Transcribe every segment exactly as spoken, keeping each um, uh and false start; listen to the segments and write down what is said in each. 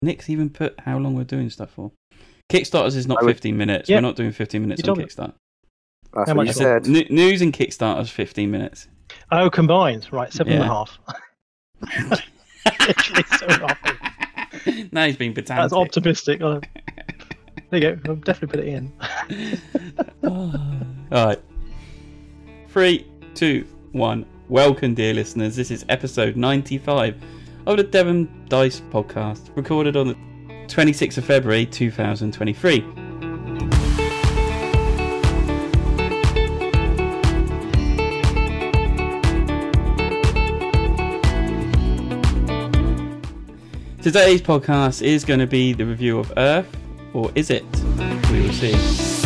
Nick's even put how long we're doing stuff for. Kickstarters is not would, fifteen minutes. yeah. We're not doing fifteen minutes You on told Kickstarter. That's How what much you said. N- news and Kickstarters fifteen minutes. Oh, combined. Right, seven and a Yeah. half. Literally so happy. Now he's being pedantic. That's optimistic. Oh. There you go. I'll definitely put it in. All right. Three, two, one. Welcome, dear listeners. This is episode ninety-five of the Devon Dice podcast, recorded on the twenty-sixth of February, two thousand twenty-three. Today's podcast is going to be the review of Earth, or is it? We will see.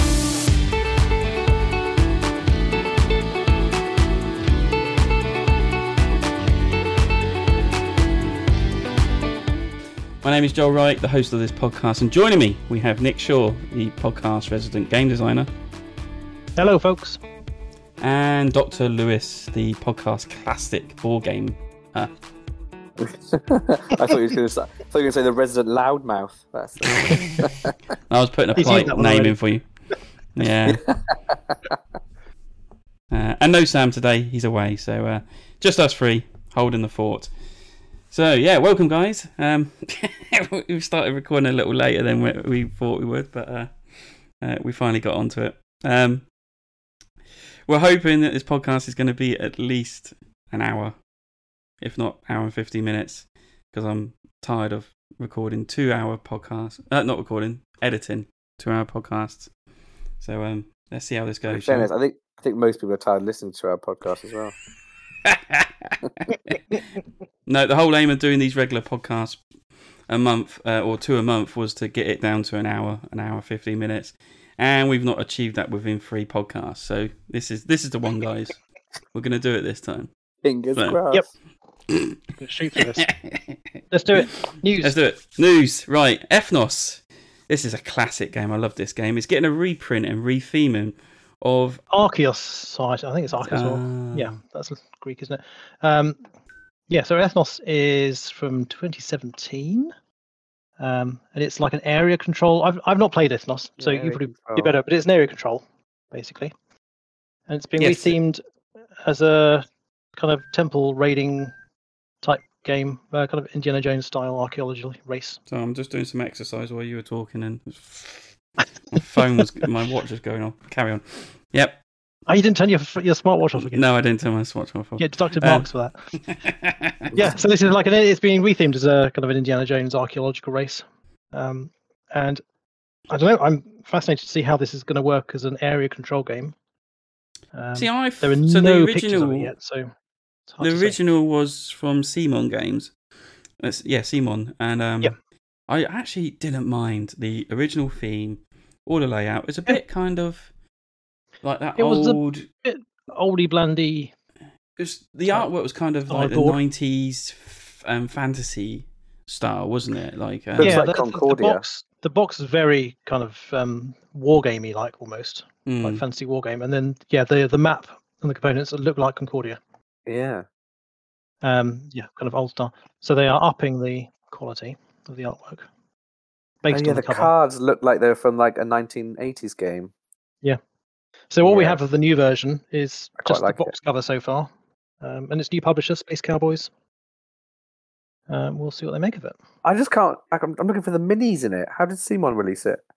My name is Joel Wright, the host of this podcast, and joining me we have Nick Shaw, the podcast resident game designer, Hello, folks. and Doctor Lewis, the podcast classic board game. Uh, I thought you were going to say, I thought you were going to say the resident loudmouth. That's I was putting a He's polite used that one name already. in for you. Yeah. uh, and no Sam today, he's away, so uh, just us three holding the fort. So yeah, welcome guys. Um, we started recording a little later than we, we thought we would, but uh, uh, we finally got onto it. Um, we're hoping that this podcast is going to be at least an hour, if not hour and fifty minutes, because I'm tired of recording two-hour podcasts. Uh, not recording, editing two-hour podcasts. So um, let's see how this In goes. fairness, I think I think most people are tired of listening to our podcast as well. No, the whole aim of doing these regular podcasts a month uh, or two a month was to get it down to an hour, an hour fifteen minutes, and we've not achieved that within three podcasts. So this is this is the one, guys. We're going to do it this time. Fingers So- crossed. Yep. Gonna shoot for this. Let's do it. News. Let's do it. News, right? Ethnos. This is a classic game. I love this game. It's getting a reprint and retheming of. Arceus site. I think it's Arceus. or Uh, Yeah, that's Greek, isn't it? Um, yeah, so Ethnos is from twenty seventeen. Um, and it's like an area control. I've I've not played Ethnos, so Yeah, you area probably do control. better. But it's an area control, basically, and it's been Yes. rethemed as a kind of temple raiding type game, uh, kind of Indiana Jones style archaeology race. So I'm just doing some exercise while you were talking, and my phone was, my watch was going on. Carry on. Yep. Oh, you didn't turn your your smartwatch off again. No, I didn't turn my watch off. Get deducted Um, marks for that. Yeah, so this is like an it's being rethemed as a kind of an Indiana Jones archaeological race, um, and I don't know. I'm fascinated to see how this is going to work as an area control game. Um, See, I there are so no the pictures of original it yet, so it's hard the to say. original was from Simon Games. That's, yeah, Simon, and um, Yep. I actually didn't mind the original theme or the layout. It's a bit kind of like that It was a old. oldie blandy. It was, the type artwork was kind of like the board. nineties um, fantasy style, wasn't it? Like um, Looks yeah, like the, the- the Concordia. box. The box is very kind of um, wargamey like almost, mm. like fantasy wargame, and then yeah, the the map and the components look like Concordia. Yeah. Um, yeah, kind of old style. So they are upping the quality of the artwork Oh, based yeah, on the, the cover. cards look like they're from like a nineteen eighties game. So all we Yeah. have of the new version is I quite just like the box cover so far, um, and its new publisher, Space Cowboys. Um, we'll see what they make of it. I just can't. I- I'm, I'm looking for the minis in it. How did Simon release it?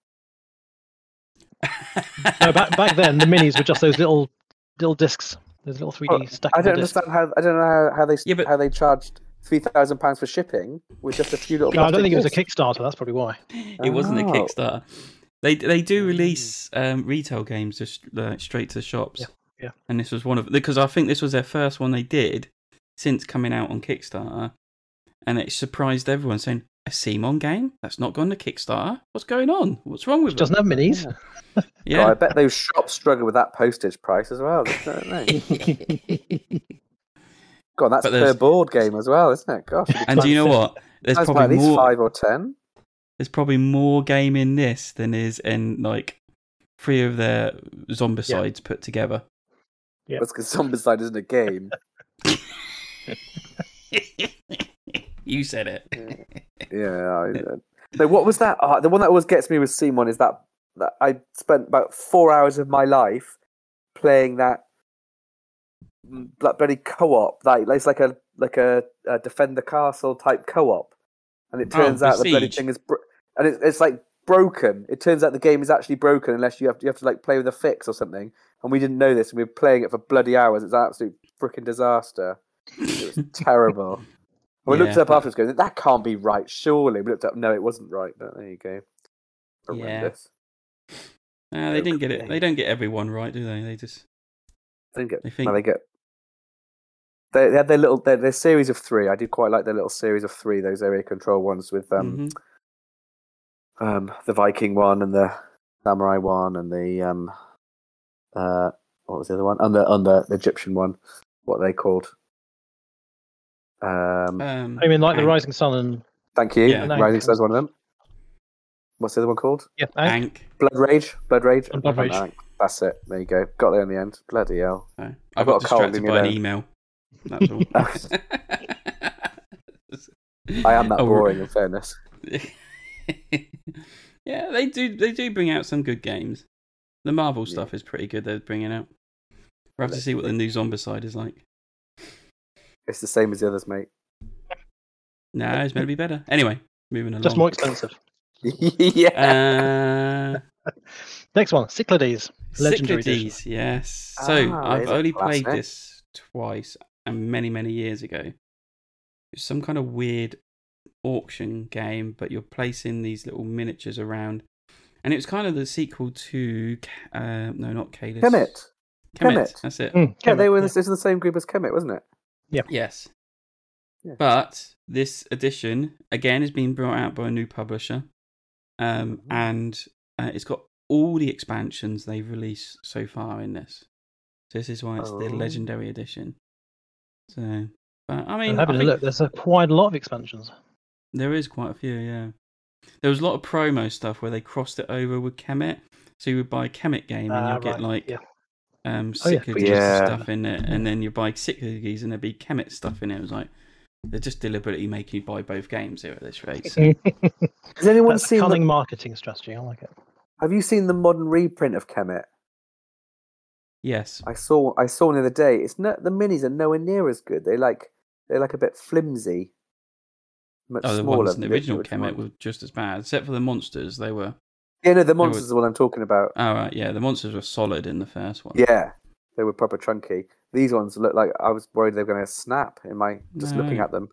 No, back back then the minis were just those little little discs, those little three D Oh, stackable I don't discs. understand how. I don't know how, how they Yeah, but- how they charged three thousand pounds for shipping with just a few little. No, I don't plastic think it was a discs. Kickstarter. That's probably why. It wasn't a Oh. Kickstarter. They they do release um, retail games just like, straight to the shops. Yeah, yeah. And this was one of because I think this was their first one they did since coming out on Kickstarter, and it surprised everyone saying a Simon game that's not gone to Kickstarter. What's going on? What's wrong with It doesn't it? have minis. God, Yeah. I bet those shops struggle with that postage price as well, don't they? God, that's But per there's- board game as well, isn't it? Gosh, And do you know what? There's That's probably at least more. five or ten. There's probably more game in this than is in like three of their zombicides put together. Yeah. That's because Zombicide isn't a game. You said it. Yeah. I, uh, no, what was that? Uh, the one that always gets me with Simon is that, that I spent about four hours of my life playing that that bloody co-op. That it's like a like a, a defend the castle type co-op, and it turns Oh, out the bloody Besiege. thing is bro- and it's it's like broken. It turns out the game is actually broken unless you have to, you have to like play with a fix or something. And we didn't know this, and we were playing it for bloody hours. It's an absolute freaking disaster. It was terrible. And we Yeah, looked it up but- afterwards, going, "That can't be right, surely." We looked up, no, it wasn't right. But there you go. Horrendous. Uh, they didn't get it. Okay. They don't get everyone right, do they? They just They didn't get. They think- No, they get. They, they had their little their, their series of three. I did quite like their little series of three. Those area control ones with um, Mhm. um the Viking one and the Samurai one and the um uh what was the other one and the and the, the Egyptian one. What are they called? Um, Um, I mean, like the Ankh. Rising Sun and thank you. yeah. Ankh. Rising Sun's one of them. What's the other one called? yeah, Ankh. Ankh. Blood Rage. Blood Rage. And Blood Rage. Ankh. That's it. There you go. Got there in the end. Bloody hell. So, I I've got got a cold, distracted leave me by an alone. email. That's all. I am that Oh, boring. In fairness. Yeah, they do. They do bring out some good games. The Marvel Yeah. stuff is pretty good. They're bringing out. We'll have to see what the new Zombicide is like. It's the same as the others, mate. No, it's meant to be better. Anyway, moving along. Just more expensive. yeah. Uh, Next one, Cyclades. Legendary edition. Cyclades, yes. So Ah, I've there's a only played classic. this twice and many, many years ago. It's some kind of weird auction game, but you're placing these little miniatures around. And it was kind of the sequel to, uh, no, not Kalis. Kemet. Kemet. Kemet. That's it. Mm, Yeah, they were in yeah. the, this is the same group as Kemet, wasn't it? Yes. Yeah. But this edition, again, is being brought out by a new publisher. Um, Mhm. and uh, it's got all the expansions they've released so far in this. So this is why it's the Oh. Legendary Edition. So, but I I'm mean, I having a think look. There's a, quite a lot of expansions. there is quite a few, yeah. There was a lot of promo stuff where they crossed it over with Kemet. So you would buy a Kemet game and Ah, you'll get right, like yeah. um, Oh, yeah. Cyclades Yeah. stuff in it, and then you buy Cyclades and there'd be Kemet stuff in it. It was like they're just deliberately making you buy both games here at this rate. So. Has anyone That's a seen? cunning The, marketing strategy. I like it. have you seen the modern reprint of Kemet? Yes. I saw. I saw the other day. It's no, the minis are nowhere near as good. They like they're like a bit flimsy. Much Oh, the smaller ones in the than original original Kemet were just as bad, except for the monsters. They were. Yeah, no, the were- monsters is what I'm talking about. Oh right, yeah, the monsters were solid in the first one. Yeah, they were proper chunky. These ones look like I was worried they were going to snap in my just No. looking at them.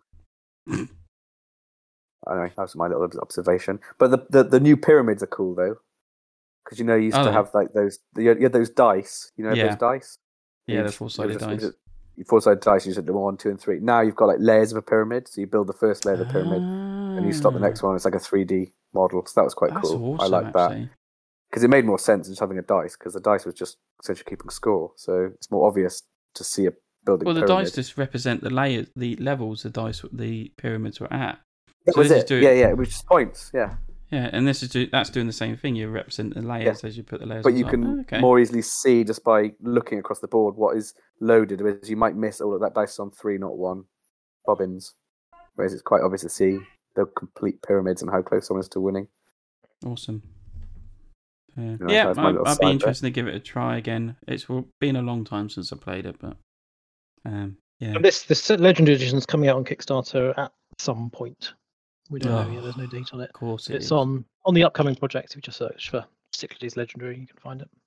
Anyway, that was my little observation. But the the, the new pyramids are cool though, because you know you used Are to they? have like those you had, you had those dice. You know Yeah. those dice. Yeah, You the just- four-sided you just- you dice. just- you four-sided dice. You said the one, two, and three. Now you've got like layers of a pyramid. So you build the first layer of the pyramid, and you start the next one. It's like a three D model. So that was quite Ah. That's cool. awesome, I like that actually. because it made more sense than just having a dice. Because the dice was just essentially keeping score. So it's more obvious to see a building. Well, the pyramid. dice just represent the layers, the levels the dice, the pyramids were at. That so was this is it. doing- Yeah, yeah. It was just points. Yeah. Yeah, and this is do, that's doing the same thing. You represent the layers as you put the layers. But on you top. can Oh, okay. more easily see just by looking across the board what is loaded. Whereas you might miss all of that dice on three, not one bobbins. Whereas it's quite obvious to see the complete pyramids and how close someone is to winning. Awesome. Uh, know, yeah, that's my I, little I'd side be bit. interested to give it a try again. It's been a long time since I played it, but um, yeah. And this this Legendary Edition is coming out on Kickstarter at some point. We don't know Oh, yet. There's no date on it. Of course, it It's is. on on the upcoming project. If you just search for Cyclades Legendary, you can find it.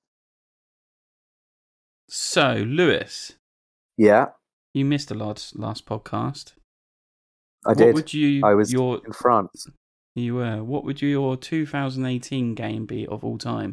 So, Lewis, Yeah, you missed the last last podcast. I what did. would you I was your in France. you were what would your two thousand eighteen game be of all time?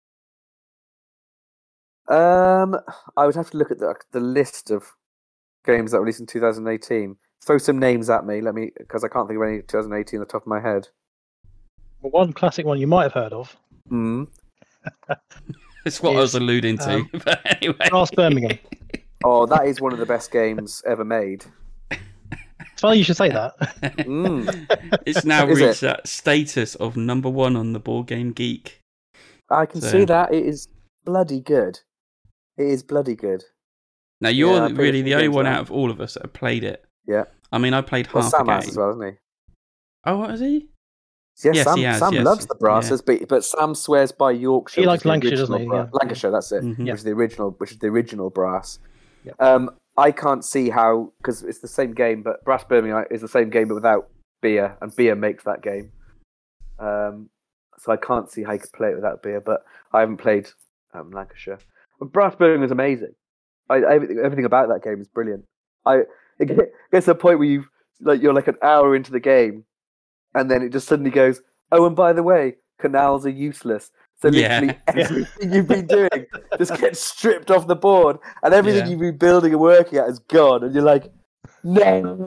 Um, I would have to look at the the list of games that were released in two thousand eighteen. Throw some names at me. Let me, because I can't think of any two thousand eighteen on the top of my head. Well, one classic one you might have heard of, Mm. That's what I was Is, alluding to. um, but anyway, Brass Birmingham. Oh, that is one of the best games ever made. It's funny you should say that. Mm. It's now Is reached it? that status of number one on the Board Game Geek. I can So- see that. It is bloody good. It is bloody good. Now you're I played a really few the only games one of that. out of all of us that have played it Yeah. I mean, I played Well, half Sam a has game. as well, hasn't he? Oh, what is he? Yeah, Yes, Sam, he has, Sam yes. loves the brasses, but but Sam swears by Yorkshire. He which likes is the Lancashire, original doesn't he? bra- Yeah. Lancashire, that's it. Mhm. Which is the original, which is the original brass. Yep. Um, I can't see how because it's the same game, but Brass Birmingham is the same game but without beer, and beer makes that game. Um, so I can't see how you could play it without beer, but I haven't played um, Lancashire. But Brass Birmingham is amazing. I, everything, everything about that game is brilliant. I it gets to a point where you like you're like an hour into the game, and then it just suddenly goes, oh, and by the way, canals are useless. So literally Yeah. everything you've been doing just gets stripped off the board, and everything Yeah. you've been building and working at is gone, and you're like, no.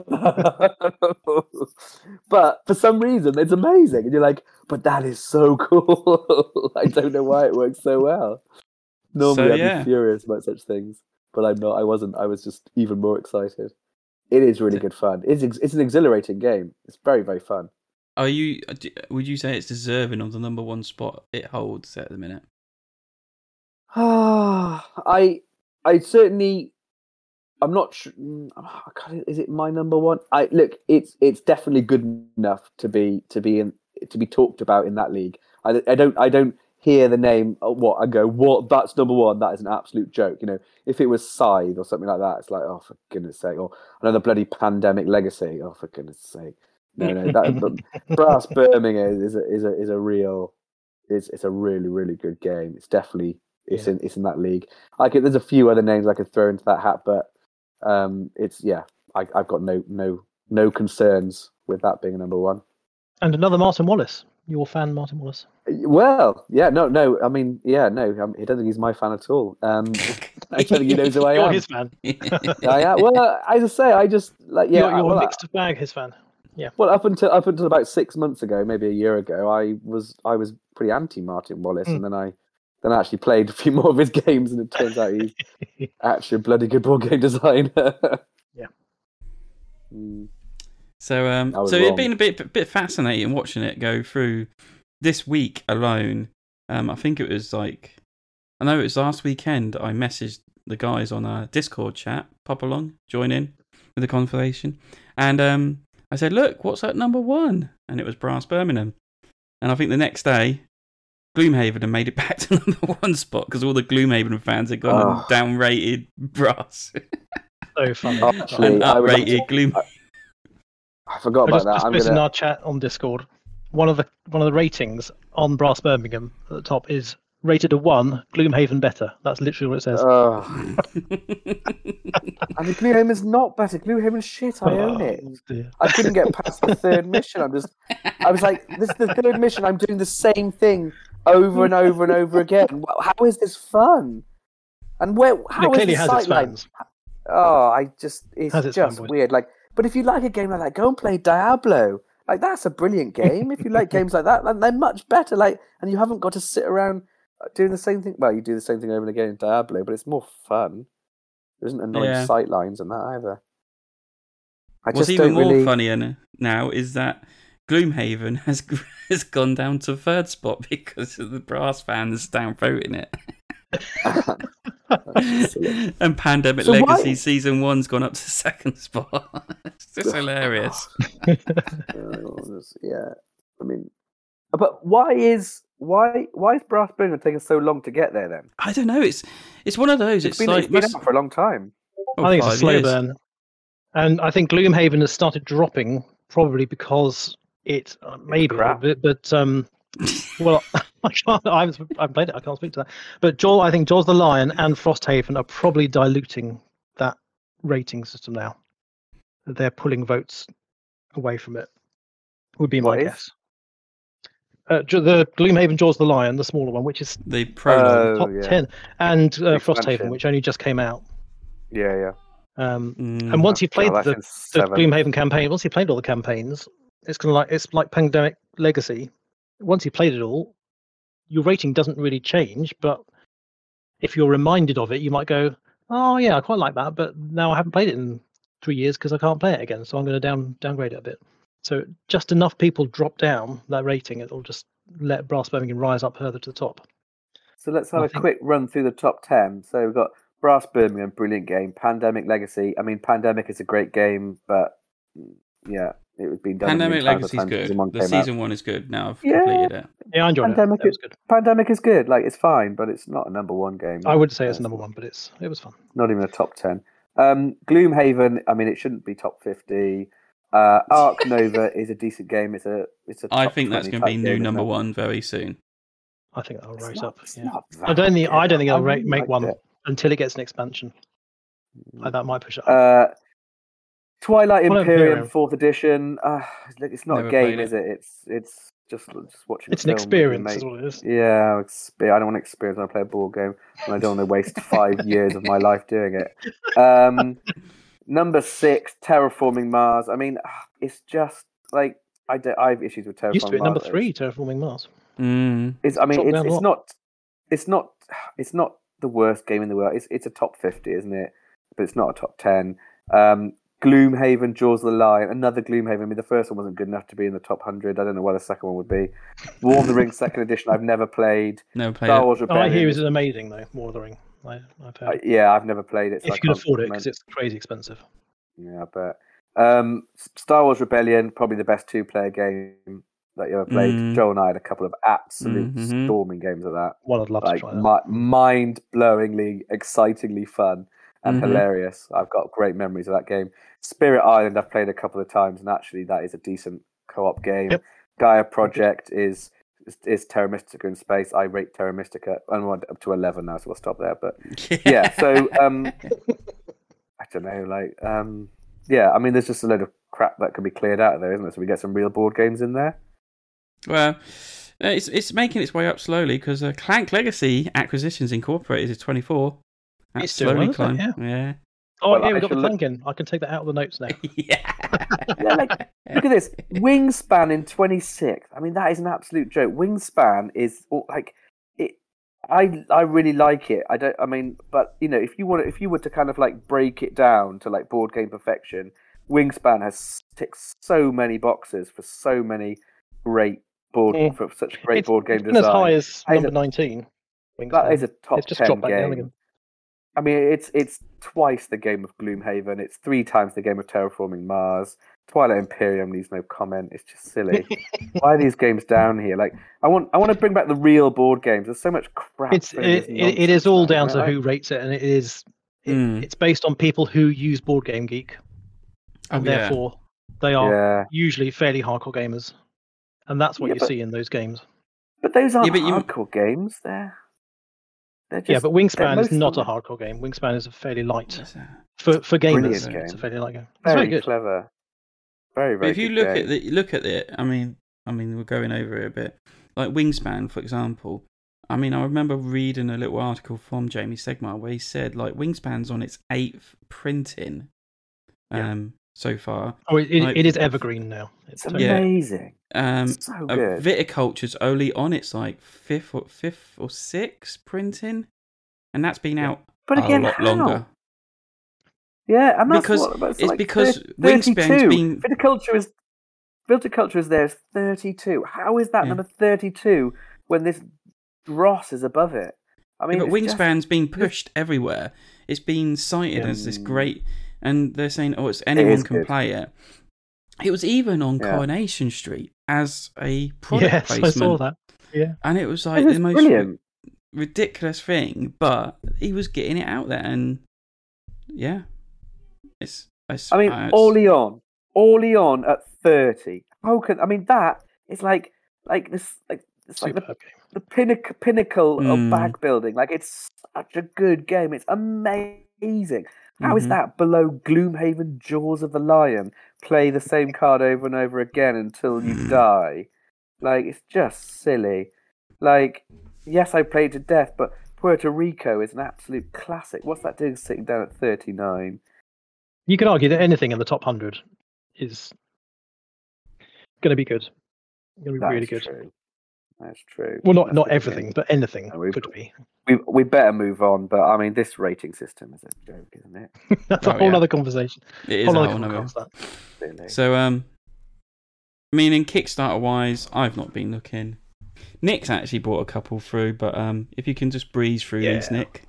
But for some reason, it's amazing, and you're like, but that is so cool. I don't know why it works so well. Normally, So, I'd yeah. be furious about such things, but I'm not. I wasn't. I was just even more excited. It is really good fun. It's ex- it's an exhilarating game. It's very very fun. Are you? Would you say it's deserving of the number one spot it holds at the minute? I I certainly. I'm not sure. Is it my number one? I look. It's it's definitely good enough to be to be in to be talked about in that league. I, I don't I don't hear the name. Oh, what I go. What that's number one. That is an absolute joke. You know, if it was Scythe or something like that, it's like, oh, for goodness sake, or another bloody Pandemic Legacy. Oh, for goodness sake. No, no. That but Brass Birmingham is a, is a is a real. It's it's a really really good game. It's definitely it's Yeah. in it's in that league. I could. There's a few other names I could throw into that hat, but. Um, it's yeah, I, I've got no no no concerns with that being a number one. And another Martin Wallace, your fan, Martin Wallace. Well, yeah, no, no, I mean, yeah, no, um, I don't think he's my fan at all. Um, I don't think he knows who I You're am. his fan. I am. Well, as I say, I just like yeah. you're you're well, a mixed bag, his fan. Yeah. Well, up until up until about six months ago, maybe a year ago, I was I was pretty anti Martin Wallace, Mm. and then I then I actually played a few more of his games, and it turns out he's actually a bloody good board game designer. Yeah. Mm. So, um, I was so it's wrong. been a bit, a bit fascinating watching it go through this week alone. Um, I think it was like, I know it was last weekend. I messaged the guys on a Discord chat, pop along, join in with the conversation, and um, I said, "Look, what's at number one?" And it was Brass Birmingham. And I think the next day, Gloomhaven had made it back to number one spot because all the Gloomhaven fans had gone Oh. and downrated Brass So funny. Oh, actually, and I would like uprated Gloom. I forgot I about just, that. just I'm posted in gonna. our chat on Discord. One of the one of the ratings on Brass Birmingham at the top is rated a one. Gloomhaven better. That's literally what it says. Oh. I mean, Gloomhaven's not better. Gloomhaven's shit. I own it. Oh, dear. I couldn't get past the third mission. I'm just. I was like, this is the third mission. I'm doing the same thing over and over and over again. Well, how is this fun? And where? But How it is clearly the has its sightline? fans. Oh, I just. It's Has its just fanboys. weird. Like, but if you like a game like that, go and play Diablo. Like, that's a brilliant game. If you like games like that, then they're much better. Like, and you haven't got to sit around doing the same thing. Well, you do the same thing over and again in Diablo, but it's more fun. There isn't annoying Yeah. sight lines and that either. I What's just even don't more really... funnier n- now is that Gloomhaven has has gone down to third spot because of the Brass fans downvoting it. silly. And Pandemic So why- Legacy Season one's gone up to second spot. It's just hilarious. Oh, yeah, I mean, but why is why why is Brass Birmingham taking so long to get there then? I don't know. It's it's one of those. It's, It's been, like it's been must- out for a long time. oh, I think it's a five slow years. burn. And I think Gloomhaven has started dropping probably because it uh, maybe a little crap. bit, but um, well, I can't. I haven't, I haven't played it. I can't speak to that. But Joel, I think Jaws the Lion and Frosthaven are probably diluting that rating system now. They're pulling votes away from it. Would be my What is? guess. Uh, J- the Gloomhaven Jaws the Lion, the smaller one, which is The prologue. Oh, top yeah. ten, and uh, Frosthaven, Expansion. which only just came out. Yeah, yeah. Um, Mm. and once you've played Oh, that's the in the seven. Gloomhaven campaign, once you played all the campaigns, it's kind of like it's like Pandemic Legacy. Once you played it all, your rating doesn't really change. But if you're reminded of it, you might go, "Oh yeah, I quite like that," but now I haven't played it in three years because I can't play it again. So I'm going to down downgrade it a bit. So just enough people drop down that rating, it'll just let Brass Birmingham rise up further to the top. So let's have I a think- quick run through the top ten. So we've got Brass Birmingham, brilliant game. Pandemic Legacy. I mean, Pandemic is a great game, but yeah, it was being done. Pandemic Legacy is good. Season one, the season out. one is good. Now I've yeah. completed it. Yeah, I enjoyed Pandemic it. It was good. Pandemic is good. Like, it's fine, but it's not a number one game. I would say it's a number one, but it's it was fun. Not even a top ten. Um, Gloomhaven. I mean, it shouldn't be top fifty. Uh, Ark Nova is a decent game. It's a it's a. I think that's going to be new game, number one very soon. I think that'll rise up. It's Yeah. not I don't think I don't think it'll really make one it. until it gets an expansion. Like, that might push it up. Uh, Twilight Well, Imperium, Imperium. fourth edition. Uh, it's not Never a game, played it. is it? It's it's just just watching. It's a an film with your experience, mate. is what it is. Yeah, expe- I don't want to experience when I play a board game, and I don't want to waste five years of my life doing it. Um, number six, Terraforming Mars. I mean, it's just like I, do, I have issues with Terraforming Used to be at Mars. number three, Terraforming Mars. Mm. It's, I mean, Dropped it's, down a it's lot. not, it's not, it's not the worst game in the world. It's it's a top fifty, isn't it? But it's not a top ten. Um, Gloomhaven, Jaws of the Lion, another Gloomhaven. I mean, the first one wasn't good enough to be in the top hundred. I don't know what the second one would be. War of the Rings second edition. I've never played. Never played Star it. Wars Oh, Rebellion. I hear it's amazing though. More of the Ring. I, I've heard. Uh, yeah, I've never played it. So if I you can can't afford it, comment. because it's crazy expensive. Yeah, but um, Star Wars Rebellion, probably the best two-player game that you ever played. Mm. Joel and I had a couple of absolute Mhm. storming games of that. Well, I'd love Like to try that. mi- mind-blowingly, excitingly fun and Mhm. hilarious. I've got great memories of that game. Spirit Island, I've played a couple of times, and actually, that is a decent co-op game. Yep. Gaia Project is is, is Terra Mystica in space. I rate Terra Mystica. I'm up to eleven now, so we'll stop there. But yeah, so um, I don't know, like um, yeah, I mean, there's just a load of crap that can be cleared out of there, isn't there? So we get some real board games in there. Well, uh, it's it's making its way up slowly because uh, Clank Legacy Acquisitions Incorporated is twenty-four. That's It's doing slowly well, isn't it? climbing. Yeah. Oh, Well, yeah, I we've got the should look- clank in. I can take that out of the notes now. yeah. Yeah, like look at this Wingspan in twenty-sixth. I mean, that is an absolute joke. Wingspan is like it. I I really like it. I don't. I mean, but you know, if you want, if you were to kind of like break it down to like board game perfection, Wingspan has ticked so many boxes for so many great board Mm. for such great It's, board game it's been design. as high as That is number a- nineteen. That Wingspan. is a top It's just ten dropped back down game. again. I mean, it's it's twice the game of Gloomhaven. It's three times the game of Terraforming Mars. Twilight Imperium needs no comment. It's just silly. Why are these games down here? Like, I want I want to bring back the real board games. There's so much crap. It's in it, this it, it is all nonsense now, down isn't to it? who rates it, and it is it, Mm. it's based on people who use Board Game Geek, and Oh, yeah. therefore they are Yeah, usually fairly hardcore gamers, and that's what Yeah, you but- see in those games. but those aren't Yeah, but you- hardcore games. They're they're just yeah, but they're Wingspan most is not a of them hardcore game. Wingspan is a fairly light That's a- for for gamers. Brilliant It's a game. fairly light game. It's very, very good. clever. Very But very. if you good look game. at the look at it, I mean, I mean, we're going over it a bit. Like Wingspan, for example. I mean, I remember reading a little article from Jamie Segmar where he said like Wingspan's on its eighth printing, Yeah. um, so far. Oh, it, it, like- it is evergreen now. It's it's totally- Yeah. amazing. Um, so uh, good. Viticulture's only on its like fifth or fifth or sixth printing, and that's been Yeah. out But a again, lot how? longer. Yeah, and that's Because what, that's it's like because thirty, Wingspan's thirty-two. been- Viticulture is Viticulture is there is thirty-two. How is that Yeah. number thirty-two when this dross is above it? I mean, Yeah, but it's just- Wingspan's been pushed everywhere. It's been cited Yeah. as this great, and they're saying, "Oh, it's anyone is can good. play it." It was even on Yeah. Coronation Street as a product Yes, I placement, saw that. Yeah, and it was like It was the most brilliant. ri- ridiculous thing. But he was getting it out there, and yeah, it's. it's I mean, uh, it's- Orleon, Orleon at thirty. How can I mean that is like like this like it's like the superb game. the pinnacle pinnacle of Mm. bag building. Like it's such a good game. It's amazing. How is Mhm. that below Gloomhaven, Jaws of the Lion? Play the same card over and over again until you die. Like it's just silly. Like yes, I played to death, but Puerto Rico is an absolute classic. What's that doing sitting down at thirty-nine? You could argue that anything in the top hundred is going to be good. Going to be That's really good. true. That's true. Well, not That's not good everything, game. but anything No, we've- could be. We we better move on. But I mean, this rating system is a joke, isn't it? That's a Oh, whole yeah. other conversation. it is Whole a other whole nother- podcast, that. Really. So, um, I mean, in Kickstarter wise, I've not been looking. Nick's actually brought a couple through, but um, if you can just breeze through these, Yeah. Nick.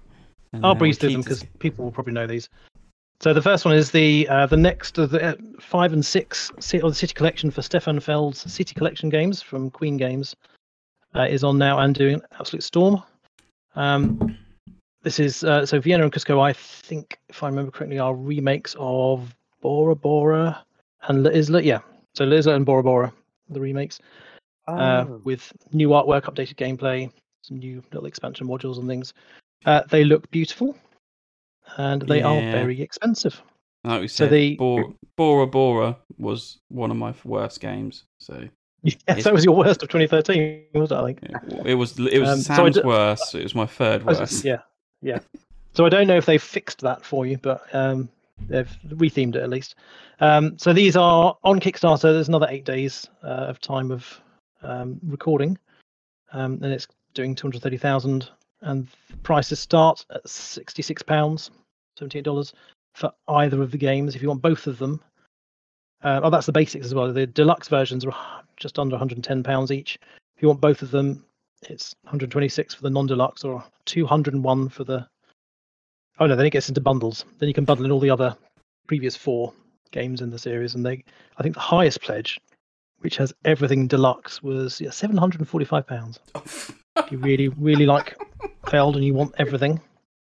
And, I'll uh, breeze we through keep them dis- because people will probably know these. So the first one is the uh, the next of the uh, five and six ci- or the City Collection for Stefan Feld's City Collection games from Queen Games uh, is on now and doing absolute storm. Um, this is uh, so Vienna and Cusco. I think, if I remember correctly, are remakes of Bora Bora and Isla. Yeah, so Isla and Bora Bora, the remakes uh, Oh. with new artwork, updated gameplay, some new little expansion modules and things. Uh, they look beautiful, and they are Yeah. very expensive. Like we So said, the Bora, Bora Bora was one of my worst games. So yes, It's- that was your worst of twenty thirteen, was it? I think. it, it was it was Um, so I Sam's d- worst. It was my third I was- worst. Yeah, yeah. So I don't know if they've fixed that for you, but um, they've rethemed it at least. Um, so these are on Kickstarter. There's another eight days uh, of time of um, recording, um, and it's doing two hundred thirty thousand. And the prices start at sixty-six pounds, seventy-eight dollars for either of the games. If you want both of them, uh, oh, that's the basics as well. The deluxe versions are just under one hundred ten pounds each. If you want both of them, it's one hundred twenty-six for the non-deluxe or two hundred one for the. Oh no, then it gets into bundles. Then you can bundle in all the other previous four games in the series, and they. I think the highest pledge, which has everything deluxe, was yeah, seven hundred forty-five pounds. If you really, really like Feld and you want everything,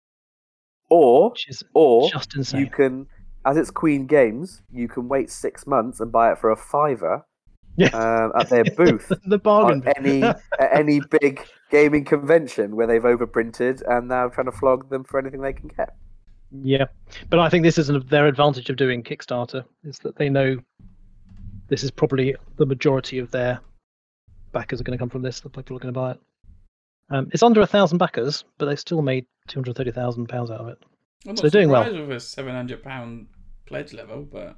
Or which is or just you insane. can, as it's Queen Games, you can wait six months and buy it for a fiver Yeah. um, at their booth the bargain. on any at any big gaming convention where they've overprinted and now trying to flog them for anything they can get. Yeah, but I think this is an, their advantage of doing Kickstarter is that they know this is probably the majority of their backers are going to come from this. The people are going to buy it. Um, it's under a thousand backers, but they still made two hundred thirty thousand pounds out of it. I'm not So they're doing well. surprised with a seven hundred pound pledge level, but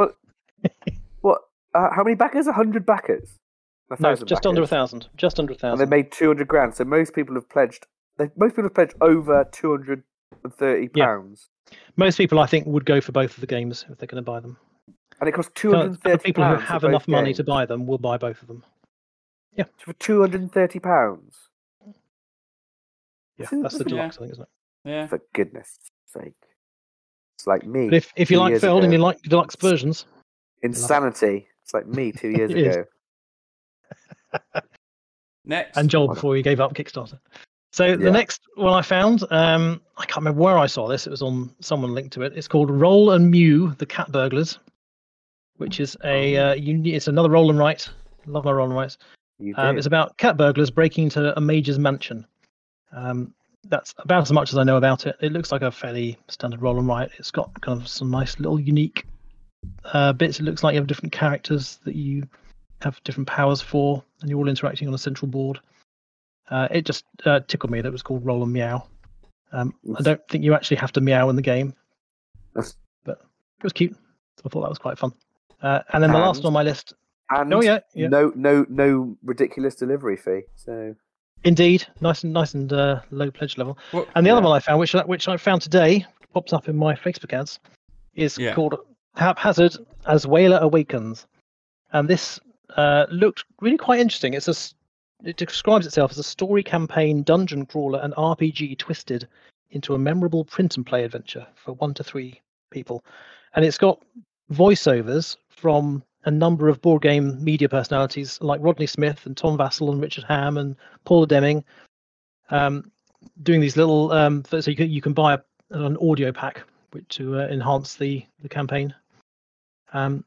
What? Uh, how many backers? A hundred backers? A No, thousand just under a backers? thousand. Just under a And they thousand. made two hundred grand. So most people have pledged. They, most people have pledged over two hundred and thirty Yeah. pounds, Most people, I think, would go for both of the games if they're going to buy them. and it costs two So hundred and the thirty people who pounds. have enough money to buy them will buy both of them. for two hundred and thirty pounds. Yeah, Isn't- that's the isn't- deluxe, I think, isn't it? yeah. For goodness sake, it's like me. But if, if you two like years Feld and ago. you like deluxe versions, Insanity. It's like me two years It is. ago. Next. and Joel Hold on. before he gave up Kickstarter. So Yeah. the next one I found, um, I can't remember where I saw this. It was on someone linked to it. It's called Roll and Mew: The Cat Burglars, which is a Oh. uh, uni- it's another roll and write. Love my roll and writes. You Um, did. it's about cat burglars breaking into a major's mansion. Um, that's about as much as I know about it. It looks like a fairly standard roll and write. It's got kind of some nice little unique uh, bits. It looks like you have different characters that you have different powers for, and you're all interacting on a central board. Uh, it just uh, tickled me that it was called Roll and Meow. Um, I don't think you actually have to meow in the game, but it was cute. So I thought that was quite fun. Uh, and then the last And- one on my list. And Oh yeah, yeah. no, no, no ridiculous delivery fee. So Indeed, nice and nice and uh, low pledge level. What- And the other Yeah. one I found, which I- which I found today, pops up in my Facebook ads, is Yeah. called Haphazard as Whaler Awakens, and this uh, looked really quite interesting. It's a s- it describes itself as a story campaign, dungeon crawler, and R P G twisted into a memorable print and play adventure for one to three people, and it's got voiceovers from a number of board game media personalities like Rodney Smith and Tom Vassell and Richard Ham and Paula Deming, um, doing these little. Um, so you can you can buy a, an audio pack which to uh, enhance the the campaign. Um,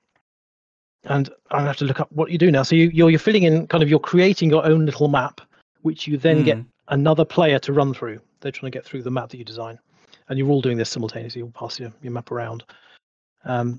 and I have to look up what you do now. So you you're, you're filling in kind of you're creating your own little map, which you then get Mm. another player to run through. They're trying to get through the map that you design, and you're all doing this simultaneously. You'll pass your, your map around. Um,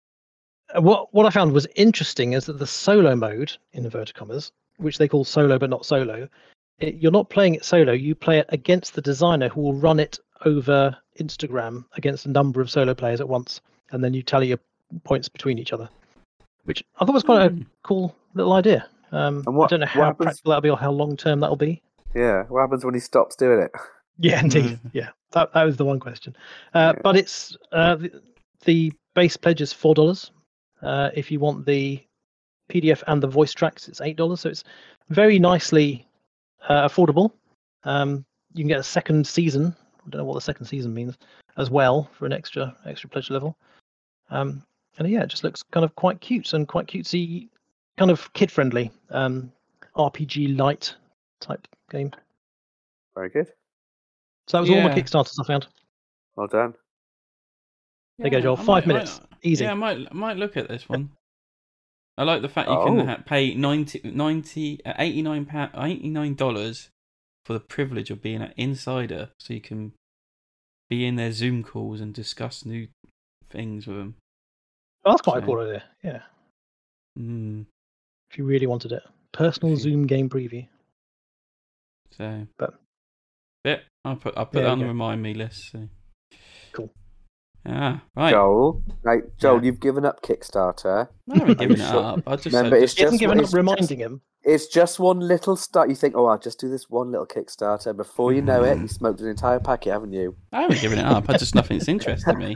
what what I found was interesting is that the solo mode in inverted commas, which they call solo but not solo, it, you're not playing it solo. You play it against the designer who will run it over Instagram against a number of solo players at once, and then you tally your points between each other, which I thought was quite a Mm. cool little idea. Um, And what- I don't know what how happens- practical that'll be or how long term that'll be. yeah, what happens when he stops doing it? Yeah, indeed. Yeah, that that was the one question. Uh, Yeah. But it's uh, the, the base pledge is four dollars. Uh, if you want the P D F and the voice tracks, it's eight dollars. So it's very nicely uh, affordable. Um, you can get a second season I don't know what the second season means as well for an extra extra pleasure level. Um, and yeah, it just looks kind of quite cute and quite cutesy, kind of kid friendly, um, R P G light type game. Very good. So that was all my Yeah. Kickstarters I found. Well done. There you go, Joel. I Five might- minutes. I might- Easy. Yeah, I might I might look at this one. I like the fact you can Oh. ha- pay ninety, ninety, uh, eighty-nine pounds, eighty-nine dollars for the privilege of being an insider, so you can be in their Zoom calls and discuss new things with them. Oh, that's quite So- a cool idea. Yeah, Mm, if you really wanted it. Personal If you- Zoom game preview. so, But- yeah, I'll put I'll put There that you on the go. remind me list. So. Cool. Ah, right. Joel, right, Joel, Yeah. you've given up Kickstarter. I haven't given it sure? up. I just, Remember, I it's just He hasn't just given what- up it's reminding him. It's just one little start. You think, oh, I'll just do this one little Kickstarter. Before you know it, you smoked an entire packet, haven't you? I haven't given it up. I just nothing's interested me.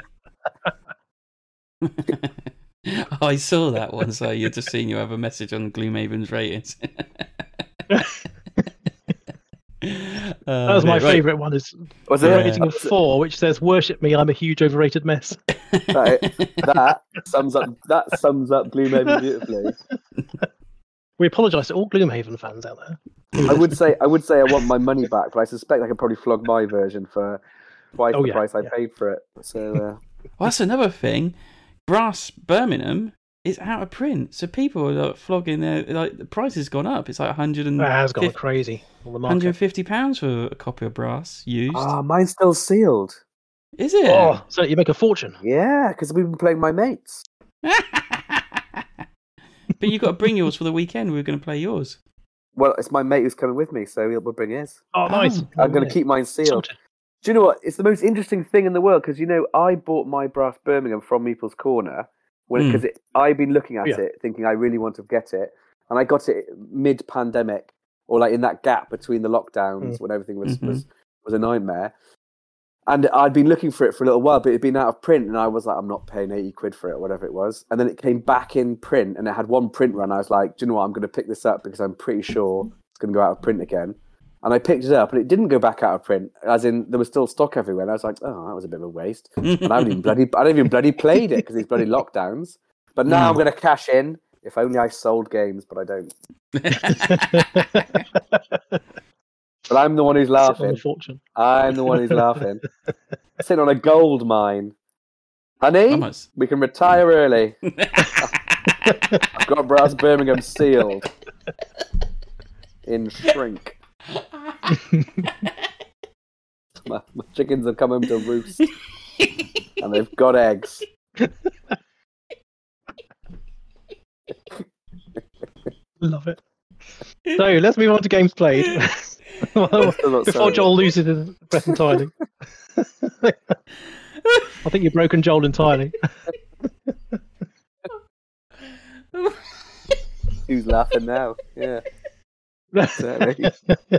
I saw that one, so you're just seeing you have a message on Gloomhaven's ratings. That was my favourite one. Is Was a Yeah. it? rating of four, which says "Worship me, I'm a huge overrated mess." That, that sums up. That sums up Gloomhaven beautifully. We apologise to all Gloomhaven fans out there. I would say, I would say, I want my money back, but I suspect I could probably flog my version for twice Oh, the yeah, price I yeah. paid for it. So, uh, Well, that's another thing. Brass Birmingham is out of print, so people are like, flogging their like the price has gone up. It's like one hundred and That has gone fifty crazy on the one hundred market. fifty pounds for a copy of Brass used. ah, mine's still sealed. Is it? Oh, so you make a fortune. Yeah, because we've been playing my mates. But you've got to bring yours for the weekend. We're going to play yours. Well, it's my mate who's coming with me, so he'll bring his. Oh, nice. Oh, I'm going to Yeah. keep mine sealed. Sorted. Do you know what? It's the most interesting thing in the world because you know I bought my Brass Birmingham from Meeple's Corner when because I've been looking at Yeah. it thinking I really want to get it, and I got it mid-pandemic or like in that gap between the lockdowns Mm. when everything was, Mhm. was was a nightmare. And I'd been looking for it for a little while, but it'd been out of print, and I was like, I'm not paying eighty quid for it, whatever it was. And then it came back in print, and it had one print run. I was like, do you know what? I'm going to pick this up because I'm pretty sure it's going to go out of print again. And I picked it up, and it didn't go back out of print, as in there was still stock everywhere. And I was like, oh, that was a bit of a waste. And I haven't even bloody, I haven't even bloody played it because these bloody lockdowns. But now Mm. I'm going to cash in. If only I sold games, but I don't. But I'm the one who's Sitting on laughing. a fortune. I'm the one who's laughing. Sitting on a gold mine. Honey, How much? we can retire early. I've got Brass Birmingham sealed in shrink. My, my chickens have come home to roost, and they've got eggs. Love it. So let's move on to games played. Well, Still not before selling Joel loses his breath entirely. I think you've broken Joel entirely. it. Who's laughing now? Yeah, certainly.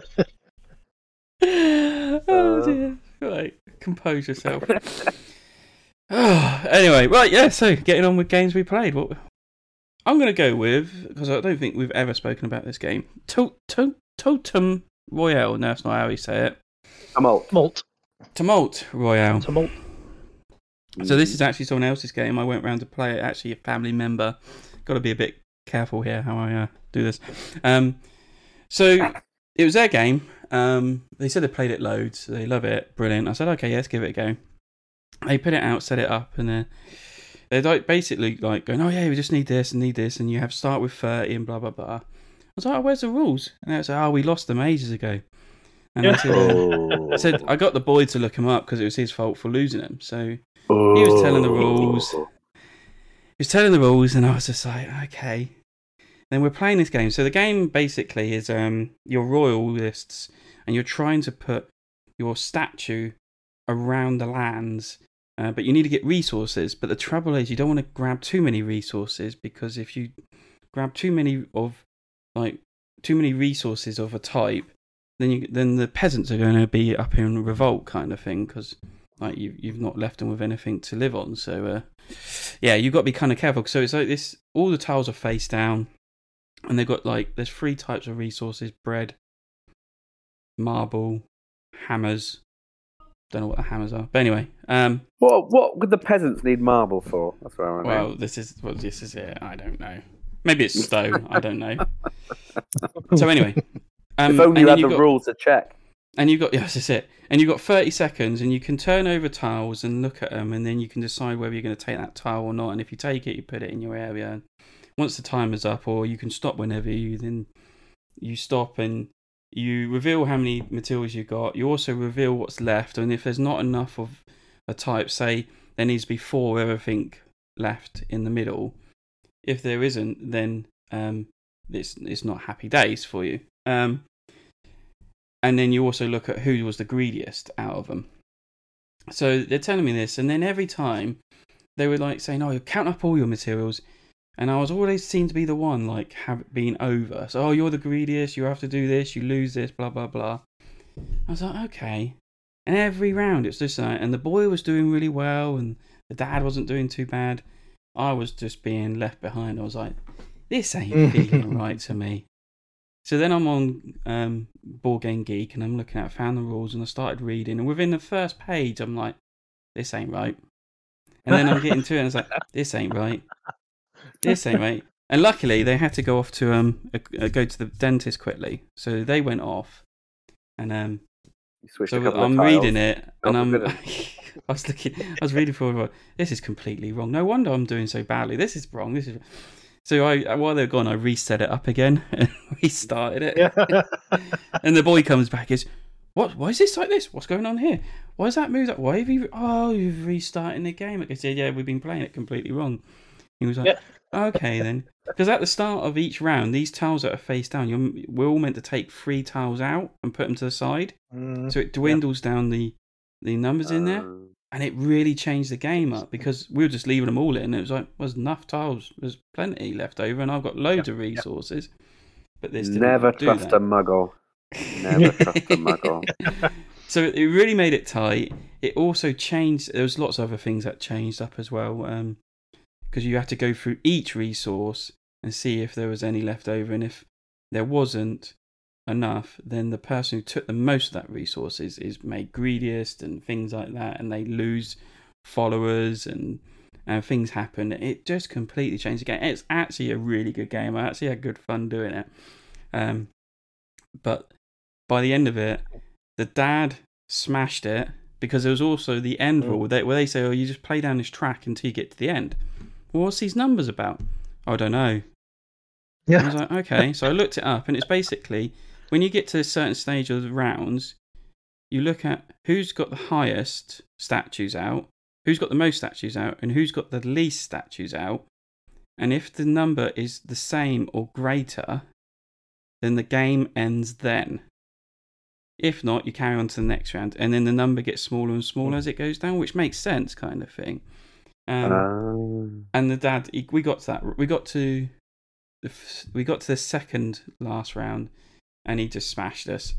Oh dear. Right, compose yourself. Oh, anyway, right, yeah. So getting on with games we played. What I'm going to go with, because I don't think we've ever spoken about this game, to- to- Totem Royale. No, that's not how you say it. Tumult. Malt. Tumult Royale. Tumult. So this is actually someone else's game. I went round to play it. Actually, a family member. Got to be a bit careful here how I uh, do this. Um, so it was their game. Um, they said they played it loads. They love it. Brilliant. I said, okay, yeah, let's give it a go. They put it out, set it up, and uh, they're like basically like going, oh yeah, we just need this and need this, and you have to start with thirty and blah blah blah. I was like, oh, where's the rules? And they was like, oh, we lost them ages ago. And I said, uh, Oh. I said, I got the boy to look them up because it was his fault for losing them. So he was telling the rules. He was telling the rules, and I was just like, okay. Then we're playing this game. So the game basically is um, your royalists, and you're trying to put your statue around the lands, uh, but you need to get resources. But the trouble is, you don't want to grab too many resources, because if you grab too many of like too many resources of a type, then you then the peasants are going to be up in revolt, kind of thing, because like you you've not left them with anything to live on. So uh, yeah, you've got to be kind of careful. So it's like this: all the tiles are face down, and they've got like there's three types of resources: bread, marble, hammers, don't know what the hammers are. But anyway, um, What what would the peasants need marble for? That's what I want to know. well, this is well, this is it. I don't know. Maybe it's stone. I don't know. So anyway, um, If only and you then had you've the got- rules to check. And you've got, yes, that's it. And you've got thirty seconds, and you can turn over tiles and look at them, and then you can decide whether you're going to take that tile or not. And if you take it, you put it in your area. Once the timer's up, or you can stop whenever you, then you stop and you reveal how many materials you've got. You also reveal what's left, and if there's not enough of a type, say there needs to be four of everything left in the middle. If there isn't, then um, it's it's not happy days for you. Um, And then you also look at who was the greediest out of them. So they're telling me this, and then every time they were like saying, "Oh, count up all your materials," and I was always seemed to be the one like have been over. So, oh, you're the greediest. You have to do this. You lose this. Blah blah blah. I was like, okay. And every round it's just like, and the boy was doing really well, and the dad wasn't doing too bad. I was just being left behind. I was like, this ain't feeling right to me. So then I'm on um, Board Game Geek and I'm looking at, found the rules and I started reading. And within the first page, I'm like, this ain't right. And then I'm getting to it and it's like, this ain't right. This ain't right. And luckily, they had to go off to um uh, go to the dentist quickly. So they went off. And um, You switched so a couple I'm of tiles. reading it and Oh, I'm, goodness. I was looking, I was reading forward. This is completely wrong. No wonder I'm doing so badly. This is wrong. This is. So I, while they're gone, I reset it up again and restarted it. Yeah. And the boy comes back. Is what? Why is this like this? What's going on here? Why is that moved up? Why have you? Oh, you've restarting the game. I said, yeah, we've been playing it completely wrong. He was like, Yeah. okay then, because at the start of each round, these tiles that are face down, you're we're all meant to take three tiles out and put them to the side, Mm, so it dwindles down the the numbers in there. Um, And it really changed the game up because we were just leaving them all in. It was like, there's enough tiles, there's plenty left over, and I've got loads Yeah, of yeah. resources. But this didn't never do trust that. a muggle. Never trust a muggle. So it really made it tight. It also changed. There was lots of other things that changed up as well, because you had to go through each resource and see if there was any left over, and if there wasn't enough, then the person who took the most of that resource is, is made greediest and things like that, and they lose followers and and things happen. It just completely changed the game. It's actually a really good game. I actually had good fun doing it. Um, but by the end of it, the dad smashed it because there was also the end Mm. rule that, where they say, "Oh, you just play down this track until you get to the end." Well, what's these numbers about? I don't know. I was Yeah. like, okay. So I looked it up, and it's basically when you get to a certain stage of the rounds, you look at who's got the highest statues out, who's got the most statues out, and who's got the least statues out. And if the number is the same or greater, then the game ends then. If not, you carry on to the next round, and then the number gets smaller and smaller as it goes down, which makes sense, kind of thing. Um, Um, and the dad, he, we got to that. We got to the f- we got to the second last round, and he just smashed us.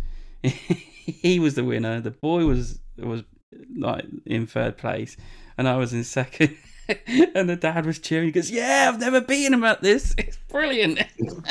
He was the winner. The boy was was like in third place, and I was in second. And the dad was cheering. He goes, "Yeah, I've never beaten him at this. It's brilliant."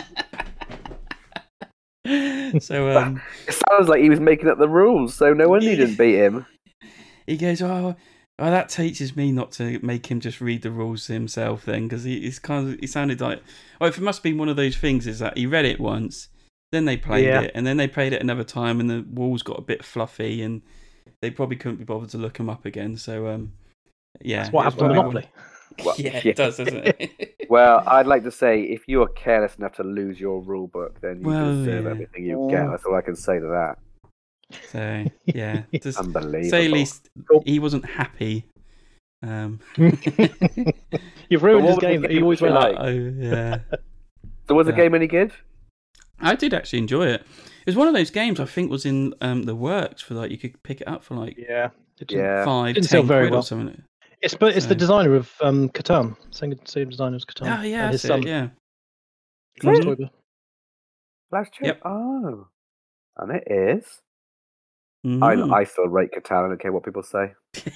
So um, it sounds like he was making up the rules, so no wonder you didn't beat him. he goes, "Oh, oh, that teaches me not to make him just read the rules himself then, because he, he's kind of, he sounded like, oh, if it must be one of those things is that he read it once, then they played Yeah. it, and then they played it another time, and the walls got a bit fluffy, and they probably couldn't be bothered to look them up again. So, um, yeah, That's what it was happens on one- Monopoly. Well, yeah, yeah. it does, doesn't it? Well, I'd like to say, if you are careless enough to lose your rule book, then you Well, deserve yeah. everything you get. That's all I can say to that. So, yeah, just Unbelievable. say at least Cool. he wasn't happy. Um, You've ruined But his what game was that the he always game went like? oh, yeah. So was the Yeah. game any good? I did actually enjoy it. It was one of those games I think was in um, the works for like you could pick it up for like Yeah. It didn't- Yeah. five, didn't sell ten very quid well. or something. It's but it's So- the designer of um, Catan. Same, same designer as Catan. Oh yeah, and his that's son, it, yeah. Lars Hmm. Toiber. Last check. Yep. Oh. And it is. Mhm. I, I still rate Catan. I don't care what people say.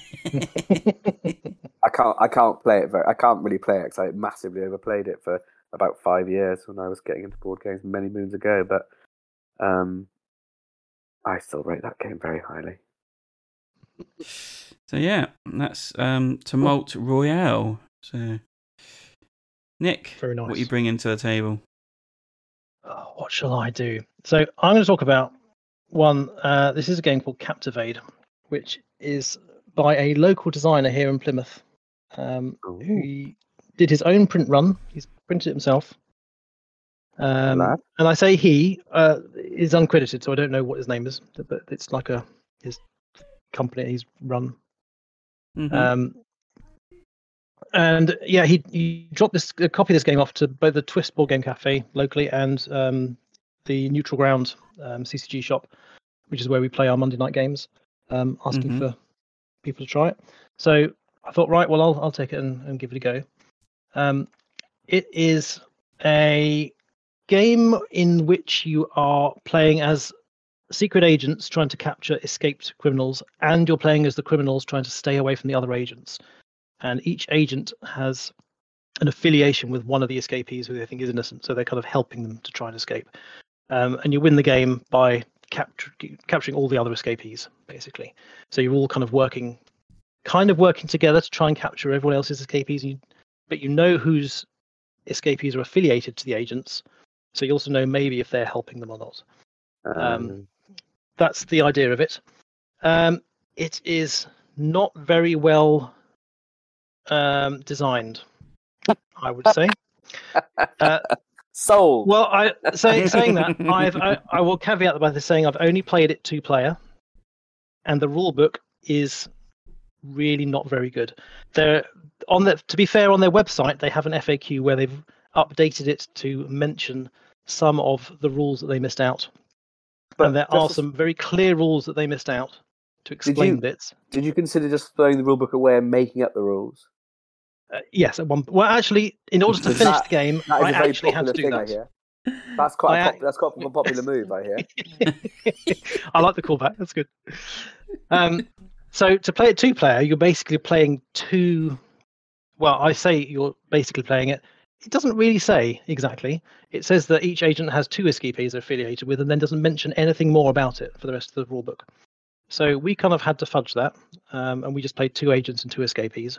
I can't. I can't play it very. I can't really play it because I massively overplayed it for about five years when I was getting into board games many moons ago. But um, I still rate that game very highly. So yeah, that's um, Tumult Royale. So, Nick, Very nice. what are you bringing to the table? Oh, what shall I do? So I'm going to talk about one. Uh, this is a game called Captivate, which is by a local designer here in Plymouth. Um, he did his own print run. He's printed it himself. Um, Lad. and I say he uh, is uncredited, so I don't know what his name is, but it's like a his company he's run. Mm-hmm. Um, and yeah, he, he dropped this a copy of this game off to both the Twist Board Game Cafe locally and um, the Neutral Ground um, C C G shop, which is where we play our Monday night games, um, asking Mhm. for people to try it. So I thought, right, well, I'll I'll take it and, and give it a go. Um, it is a game in which you are playing as secret agents trying to capture escaped criminals, and you're playing as the criminals trying to stay away from the other agents. And each agent has an affiliation with one of the escapees who they think is innocent, so they're kind of helping them to try and escape. Um, and you win the game by capture, capturing all the other escapees, basically. So you're all kind of working, kind of working together to try and capture everyone else's escapees. You, but you know whose escapees are affiliated to the agents, so you also know maybe if they're helping them or not. Um, that's the idea of it. Um, it is not very well um, designed, I would say. Uh, Sold. well, I say, saying that, I've I, I will caveat that by saying I've only played it two player, and the rule book is really not very good. They're on the to be fair, on their website they have an F A Q where they've updated it to mention some of the rules that they missed out. But and there just are as- some very clear rules that they missed out to explain you- bits. Did you consider just throwing the rulebook away and making up the rules? Uh, yes, at one. Well, actually, in order to Because finish that- the game, That is I a very actually had popular to do thing, I that. hear. That's quite. I A pop- ac- that's quite a popular move, I hear. I like the callback. That's good. Um, so to play it two player, you're basically playing two. Well, I say you're basically playing it. It doesn't really say exactly. It says that each agent has two escapees they're affiliated with, and then doesn't mention anything more about it for the rest of the rulebook. So we kind of had to fudge that, um, and we just played two agents and two escapees.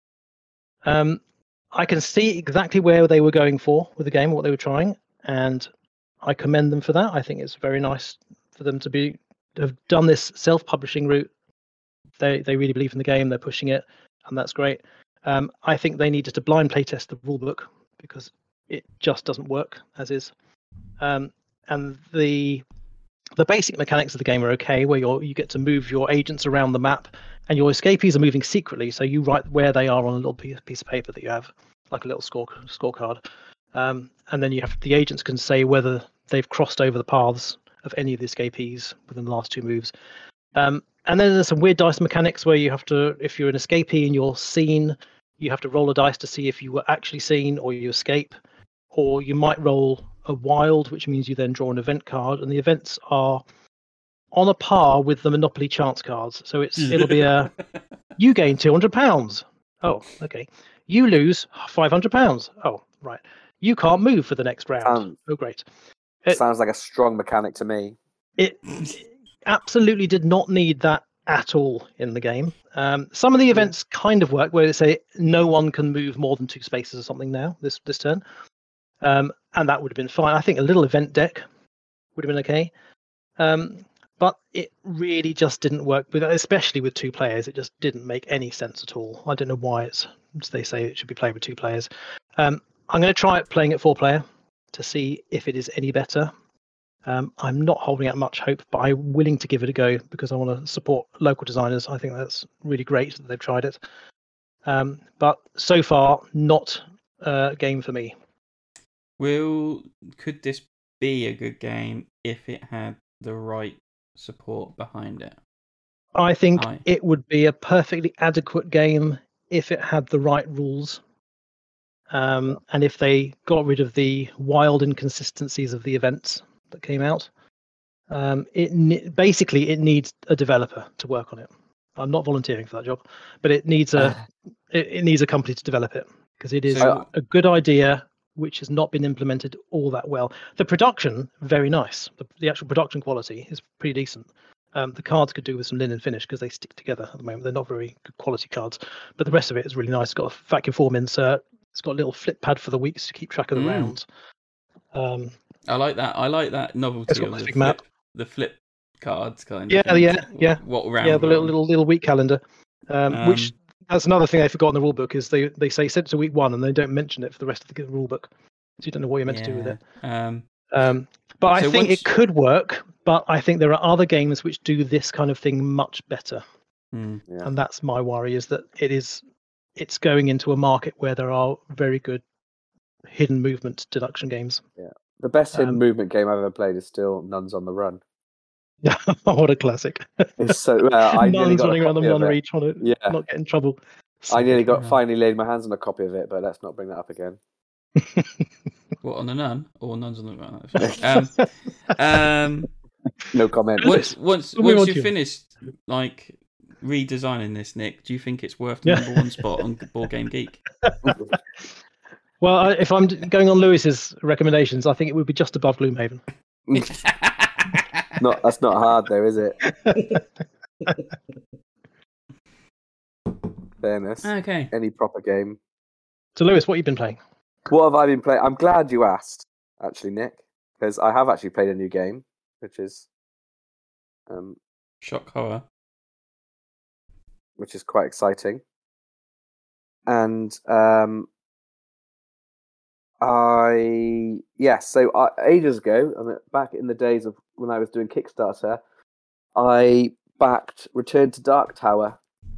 Um, I can see exactly where they were going for with the game, what they were trying, and I commend them for that. I think it's very nice for them to be to have done this self-publishing route. They they really believe in the game. They're pushing it, and that's great. Um, I think they needed to blind playtest the rulebook because it just doesn't work as is. Um, and the the basic mechanics of the game are okay, where you you get to move your agents around the map, and your escapees are moving secretly. So you write where they are on a little piece, piece of paper that you have, like a little score scorecard. Um, and then you have the agents can say whether they've crossed over the paths of any of the escapees within the last two moves. Um, and then there's some weird dice mechanics where you have to, if you're an escapee and you're seen, you have to roll a dice to see if you were actually seen or you escape. Or you might roll a wild, which means you then draw an event card, and the events are on a par with the Monopoly chance cards. So it's it'll be a you gain two hundred pounds. Oh, okay. You lose five hundred pounds. Oh, right. You can't move for the next round. Sounds, oh, great. It- sounds like a strong mechanic to me. It absolutely did not need that at all in the game. Um, some of the events kind of work where they say no one can move more than two spaces or something now this this turn. Um, and that would have been fine. I think a little event deck would have been okay. Um, but it really just didn't work, with, especially with two players. It just didn't make any sense at all. I don't know why it's they say it should be played with two players. Um, I'm going to try it playing it four player to see if it is any better. Um, I'm not holding out much hope, but I'm willing to give it a go because I want to support local designers. I think that's really great that they've tried it. Um, but so far, not a game for me. Will could this be a good game if it had the right support behind it? I think Aye. it would be a perfectly adequate game if it had the right rules. Um, and if they got rid of the wild inconsistencies of the events that came out. Um, it ne- basically it needs a developer to work on it. I'm not volunteering for that job, but it needs a it, it needs a company to develop it because it is So- a good idea which has not been implemented all that well. The production very nice. The, the actual production quality is pretty decent. Um, the cards could do with some linen finish because they stick together at the moment. They're not very good quality cards, but the rest of it is really nice. It's got a vacuum form insert. It's got a little flip pad for the weeks to keep track of the Mm. rounds. Um, I like that. I like that It's novelty got of a the big flip, map. the flip cards kind Yeah, of thing. yeah, So yeah. What round? yeah, the little we're on. little little week calendar. Um, Um, which that's another thing they forgot in the rule book is they they say send it to week one and they don't mention it for the rest of the rule book, so you don't know what you're meant to do with it. yeah. Um, Um, but I So think once- it could work. But I think there are other games which do this kind of thing much better, hmm. Yeah. and that's my worry: is that it is it's going into a market where there are very good hidden movement deduction games. The best hidden Um, movement game I've ever played is still Nuns on the Run. What a classic! It's so uh, I nearly Nuns got a running around the copy of one it. reach, trying to Yeah. not get in trouble. So I nearly good. got finally laid my hands on a copy of it, but let's not bring that up again. What, on the nun or nuns on the run? um, um, No comment. once once We'll move once on you've to- finished like redesigning this, Nick, do you think it's worth the Yeah. number one spot on Board Game Geek? Well, I, if I'm d- going on Lewis's recommendations, I think it would be just above Gloomhaven. Not that's not hard though, is it? Fairness. Okay. Any proper game. So, Lewis, what have you been playing? What have I been playing? I'm glad you asked, actually, Nick, because I have actually played a new game, which is, um, Shock horror. which is quite exciting. And um, I yes, so I, ages ago, I mean, back in the days of when I was doing Kickstarter, I backed Return to Dark Tower,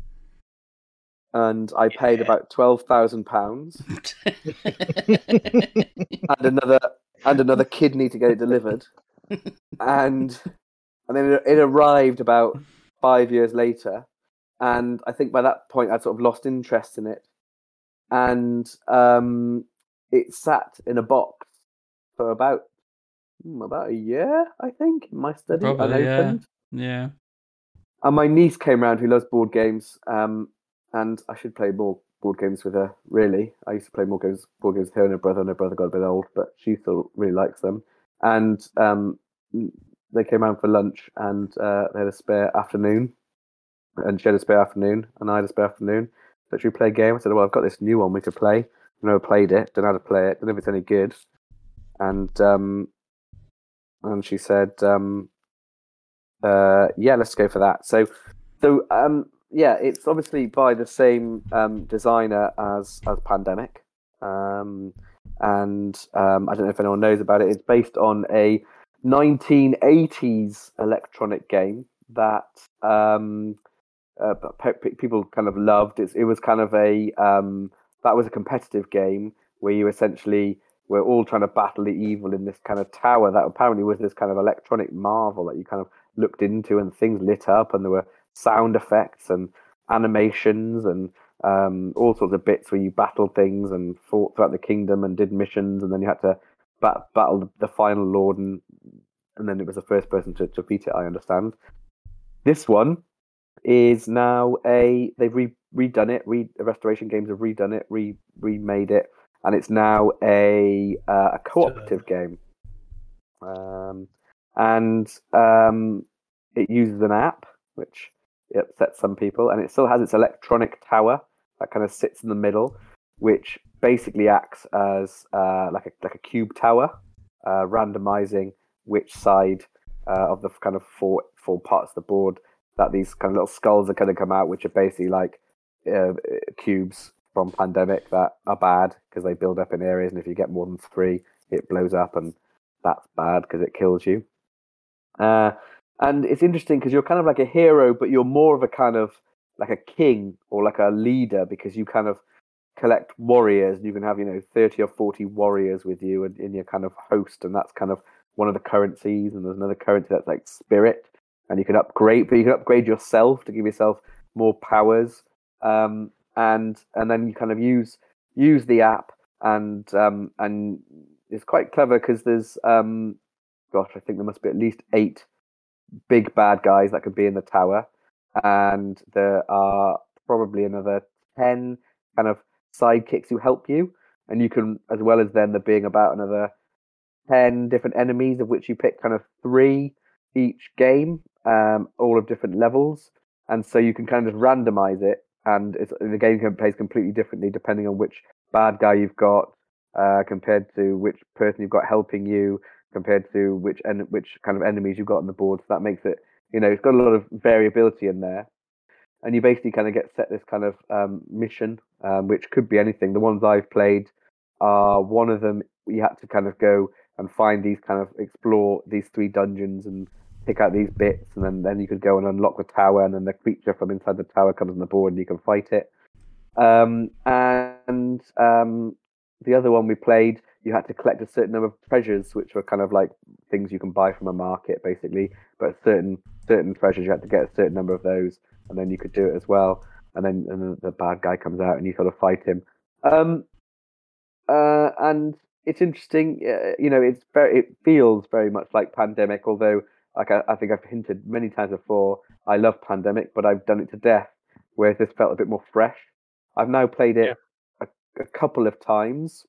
and I paid about twelve thousand pounds and another and another kidney to get it delivered, and and then it, it arrived about five years later, and I think by that point I'd sort of lost interest in it, and um, it sat in a box for about hmm, about a year, I think, in my study, Probably, yeah. unopened. Yeah. And my niece came round who loves board games, um, and I should play more board games with her, really. I used to play more games, board games with her and her brother, and her brother got a bit old, but she still really likes them. And um, they came round for lunch, and uh, they had a spare afternoon, and she had a spare afternoon, and I had a spare afternoon. So should we play a game? I said, well, I've got this new one we could play. I've never played it, don't know how to play it, don't know if it's any good. And um, and she said, um, uh, yeah, let's go for that. So, so um, yeah, it's obviously by the same um, designer as as Pandemic, um, and um, I don't know if anyone knows about it. It's based on a nineteen eighties electronic game that um, uh, pe- pe- people kind of loved. It's, it was kind of a um, that was a competitive game where you essentially were all trying to battle the evil in this kind of tower that apparently was this kind of electronic marvel that you kind of looked into, and things lit up, and there were sound effects and animations and um, all sorts of bits where you battled things and fought throughout the kingdom and did missions, and then you had to bat- battle the, the final lord, and and then it was the first person to, to beat it. I understand. This one is now a they've re- redone it. Re- Restoration Games have redone it, re- remade it, and it's now a uh, a cooperative game. Um, and um, it uses an app, which upsets some people, and it still has its electronic tower that kind of sits in the middle, which basically acts as uh, like a like a cube tower, uh, randomizing which side uh, of the kind of four four parts of the board that these kind of little skulls are going to come out, which are basically like uh, cubes from Pandemic that are bad because they build up in areas, and if you get more than three, it blows up, and that's bad because it kills you. Uh, and it's interesting because you're kind of like a hero, but you're more of a kind of like a king or like a leader, because you kind of collect warriors. You can have, you know, thirty or forty warriors with you in, in your kind of host, and that's kind of one of the currencies. And there's another currency that's like spirit, and you can upgrade, but you can upgrade yourself to give yourself more powers. Um, and and then you kind of use use the app, and um, and it's quite clever because there's um, gosh, I think there must be at least eight big bad guys that could be in the tower, and there are probably another ten kind of sidekicks who help you, and you can, as well as then there being about another ten different enemies, of which you pick kind of three each game, um, all of different levels, and so you can kind of randomize it, and it's, the game can plays completely differently depending on which bad guy you've got, uh, compared to which person you've got helping you, compared to which en- which kind of enemies you've got on the board. So that makes it, you know, it's got a lot of variability in there, and you basically kind of get set this kind of um, mission, um, which could be anything. The ones I've played are one of them. You had to kind of go and find these kind of explore these three dungeons and pick out these bits, and then, then you could go and unlock the tower, and then the creature from inside the tower comes on the board, and you can fight it. Um, and um, the other one we played, you had to collect a certain number of treasures, which were kind of like things you can buy from a market, basically. But certain certain treasures, you had to get a certain number of those, and then you could do it as well. And then and then the bad guy comes out, and you sort of fight him. Um, uh, and it's interesting, uh, you know, it's very, it feels very much like Pandemic, although, like I, I think I've hinted many times before, I love Pandemic, but I've done it to death, whereas this felt a bit more fresh. I've now played it a, a couple of times,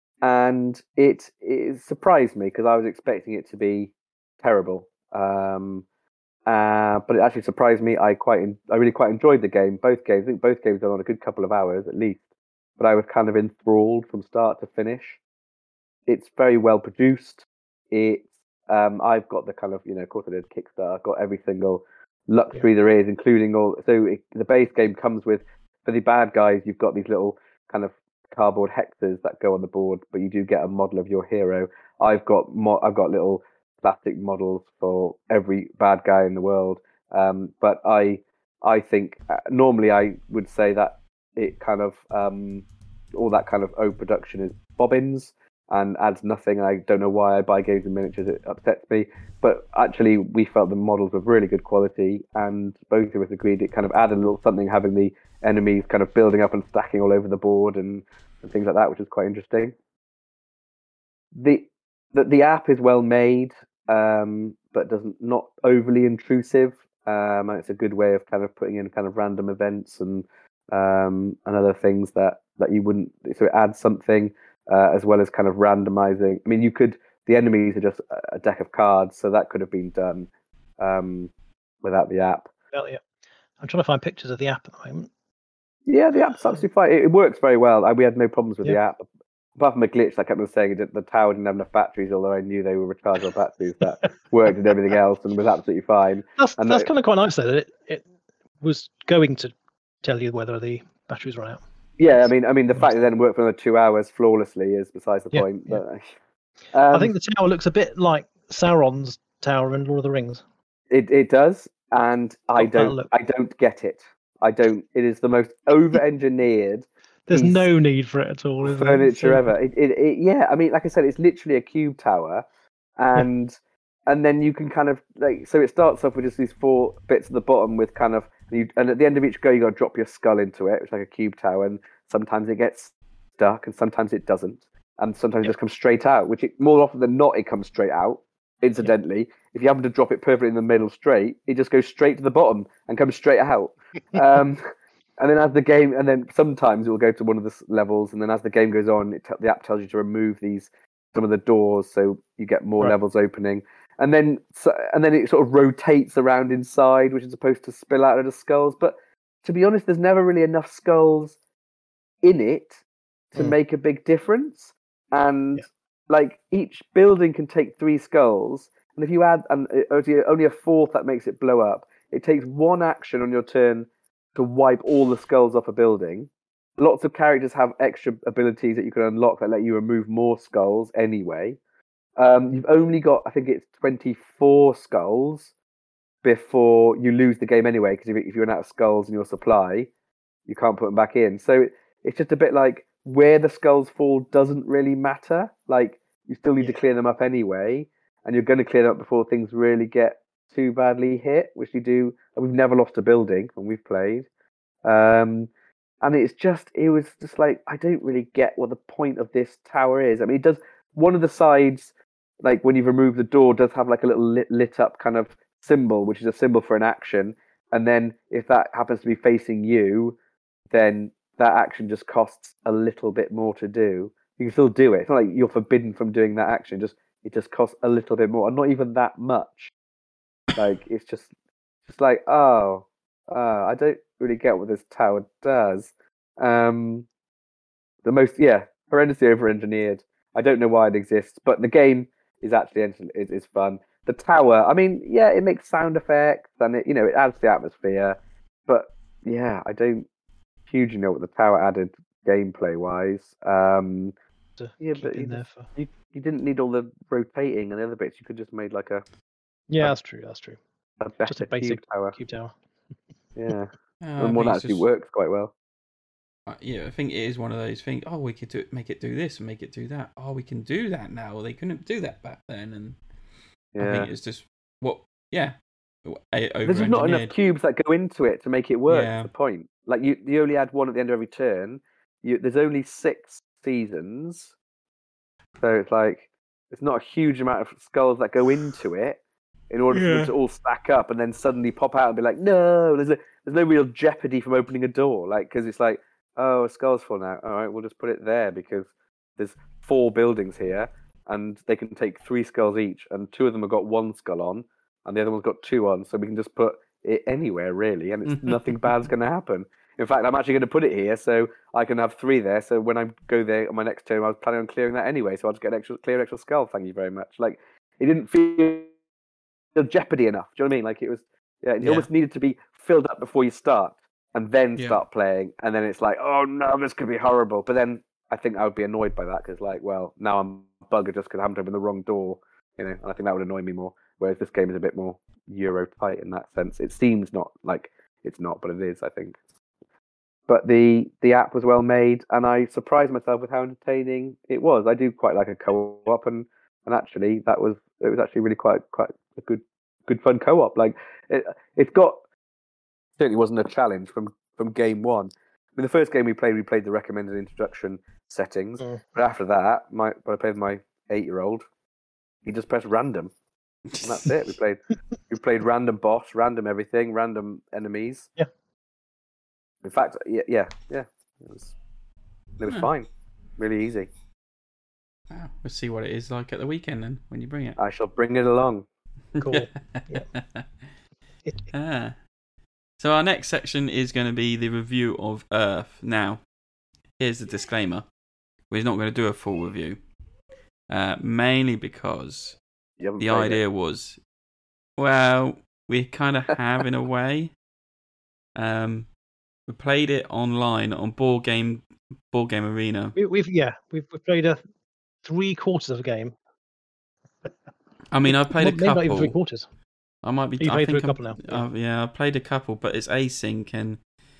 and it, it surprised me because I was expecting it to be terrible. Um, uh, but it actually surprised me. I quite, I really quite enjoyed the game. Both games, I think both games are on a good couple of hours at least. But I was kind of enthralled from start to finish. It's very well produced. It's um, I've got the kind of, you know, of course I did Kickstarter. I've got every single luxury yeah. there is, including all. So it, the base game comes with, for the bad guys, you've got these little kind of cardboard hexes that go on the board, but you do get a model of your hero. I've got mo- I've got little plastic models for every bad guy in the world. Um, but I I think uh, normally I would say that it kind of um, all that kind of overproduction is bobbins and adds nothing. I don't know why I buy games in miniatures; it upsets me. But actually, we felt the models were really good quality, and both of us agreed it kind of added a little something, having the enemies kind of building up and stacking all over the board and, and things like that, which is quite interesting. The the, the app is well made, um, but doesn't not overly intrusive. Um, and it's a good way of kind of putting in kind of random events and um, and other things that, that you wouldn't. So it adds something uh, as well as kind of randomizing. I mean, you could. The enemies are just a deck of cards, so that could have been done um, without the app. Well, yeah, I'm trying to find pictures of the app at the moment. Yeah, the app's absolutely fine. It, it works very well. We had no problems with yeah. the app. Apart from a glitch, like I kept on saying, it, the tower didn't have enough batteries, although I knew they were rechargeable batteries that worked and everything else and was absolutely fine. That's and that's it, kind of quite nice, though, that it, it was going to tell you whether the batteries run out. Yeah, that's I mean, I mean, the fact that it then worked for another two hours flawlessly is besides the yeah, point. Yeah. But, um, I think the tower looks a bit like Sauron's tower in Lord of the Rings. It it does, and I don't I don't get it. I don't. It is the most over-engineered. There's no need for it at all. Is furniture there? ever. It, it, it, yeah, I mean, like I said, it's literally a cube tower, and yeah. and then you can kind of like. So it starts off with just these four bits at the bottom with kind of, and, you, and at the end of each go, you got to drop your skull into it, which is like a cube tower, and sometimes it gets stuck, and sometimes it doesn't, and sometimes yeah. it just comes straight out. Which it, more often than not, it comes straight out. Incidentally, yeah. if you happen to drop it perfectly in the middle straight, it just goes straight to the bottom and comes straight out. um, and then as the game, and then sometimes it will go to one of the levels, and then as the game goes on, it t- the app tells you to remove these some of the doors, so you get more right. levels opening. And then, so, and then it sort of rotates around inside, which is supposed to spill out of the skulls. But to be honest, there's never really enough skulls in it to mm. make a big difference. And yeah. like each building can take three skulls, and if you add and only a fourth, that makes it blow up. It takes one action on your turn to wipe all the skulls off a building. Lots of characters have extra abilities that you can unlock that let you remove more skulls anyway. Um, you've only got, I think it's twenty-four skulls before you lose the game anyway, because if, if you run out of skulls in your supply, you can't put them back in. So it's just a bit like where the skulls fall doesn't really matter. Like you still need yeah. to clear them up anyway, and you're going to clear them up before things really get too badly hit, which you do. We've never lost a building when we've played. Um, and it's just, it was just like, I don't really get what the point of this tower is. I mean, it does, one of the sides, like when you've removed the door, does have like a little lit, lit up kind of symbol, which is a symbol for an action. And then if that happens to be facing you, then that action just costs a little bit more to do. You can still do it. It's not like you're forbidden from doing that action. Just it just costs a little bit more, and not even that much. Like it's just, just like oh, uh, I don't really get what this tower does. Um, the most yeah, horrendously over-engineered. I don't know why it exists, but the game is actually ent- is, is fun. The tower, I mean, yeah, it makes sound effects and it you know it adds to the atmosphere, but yeah, I don't hugely know what the tower added gameplay wise. Um, To yeah, keep but in you, there just, for. you you didn't need all the rotating and the other bits. You could just made like a Yeah, a, that's true. That's true. a Just a better cube basic tower. cube tower. Yeah, Uh, and I one think that it's actually just works quite well. uh, yeah. I think it is one of those things. Oh, we could do make it do this and make it do that. Oh, we can do that now. They couldn't do that back then, and I Yeah, think it's just what yeah, over there's just not enough engineered. cubes that go into it to make it work. Yeah. Is the point? Like you, you only add one at the end of every turn. You there's only six seasons, so it's like it's not a huge amount of skulls that go into it in order for them Yeah. to all stack up and then suddenly pop out and be like, no, there's a, there's no real jeopardy from opening a door, like because it's like, oh, a skull's full now. All right, we'll just put it there because there's four buildings here and they can take three skulls each, and two of them have got one skull on, and the other one's got two on, so we can just put it anywhere really, and it's nothing bad's going to happen. In fact, I'm actually going to put it here so I can have three there. So when I go there on my next turn, I was planning on clearing that anyway. So I'll just get an extra, clear an extra skull. Thank you very much. Like it didn't feel jeopardy enough. Do you know what I mean? Like it was, yeah, it Yeah. almost needed to be filled up before you start, and then Yeah. start playing, and then it's like, oh no, this could be horrible. But then I think I would be annoyed by that because, like, well, now I'm a bugger just because I haven't opened the wrong door, you know. And I think that would annoy me more. Whereas this game is a bit more Euro tight in that sense. It seems not like it's not, but it is, I think. But the the app was well made, and I surprised myself with how entertaining it was. I do quite like a co-op, and, and actually that was it was actually really quite quite a good good fun co-op. Like it it's got certainly wasn't a challenge from from game one. I mean, the first game we played, we played the recommended introduction settings, Mm. but after that, my when I played with my eight year old, he just pressed random, and that's it. We played we played random boss, random everything, random enemies. Yeah. In fact, yeah, yeah, yeah. It was, it was Yeah. fine. Really easy. Wow. We'll see what it is like at the weekend then when you bring it. I shall bring it along. Cool. ah. So our next section is going to be the review of Earth. Now, here's the disclaimer: we're not going to do a full review, uh, mainly because You haven't the played idea it. was, well, we kind of have in a way. Um, we played it online on board game, board game arena. We, we've yeah, we've, we've played a three quarters of a game. I mean, I've played a Maybe not even three couple. quarters. I might be. You've I played think through a I'm- couple now, uh, yeah, I've played a couple, but it's async, and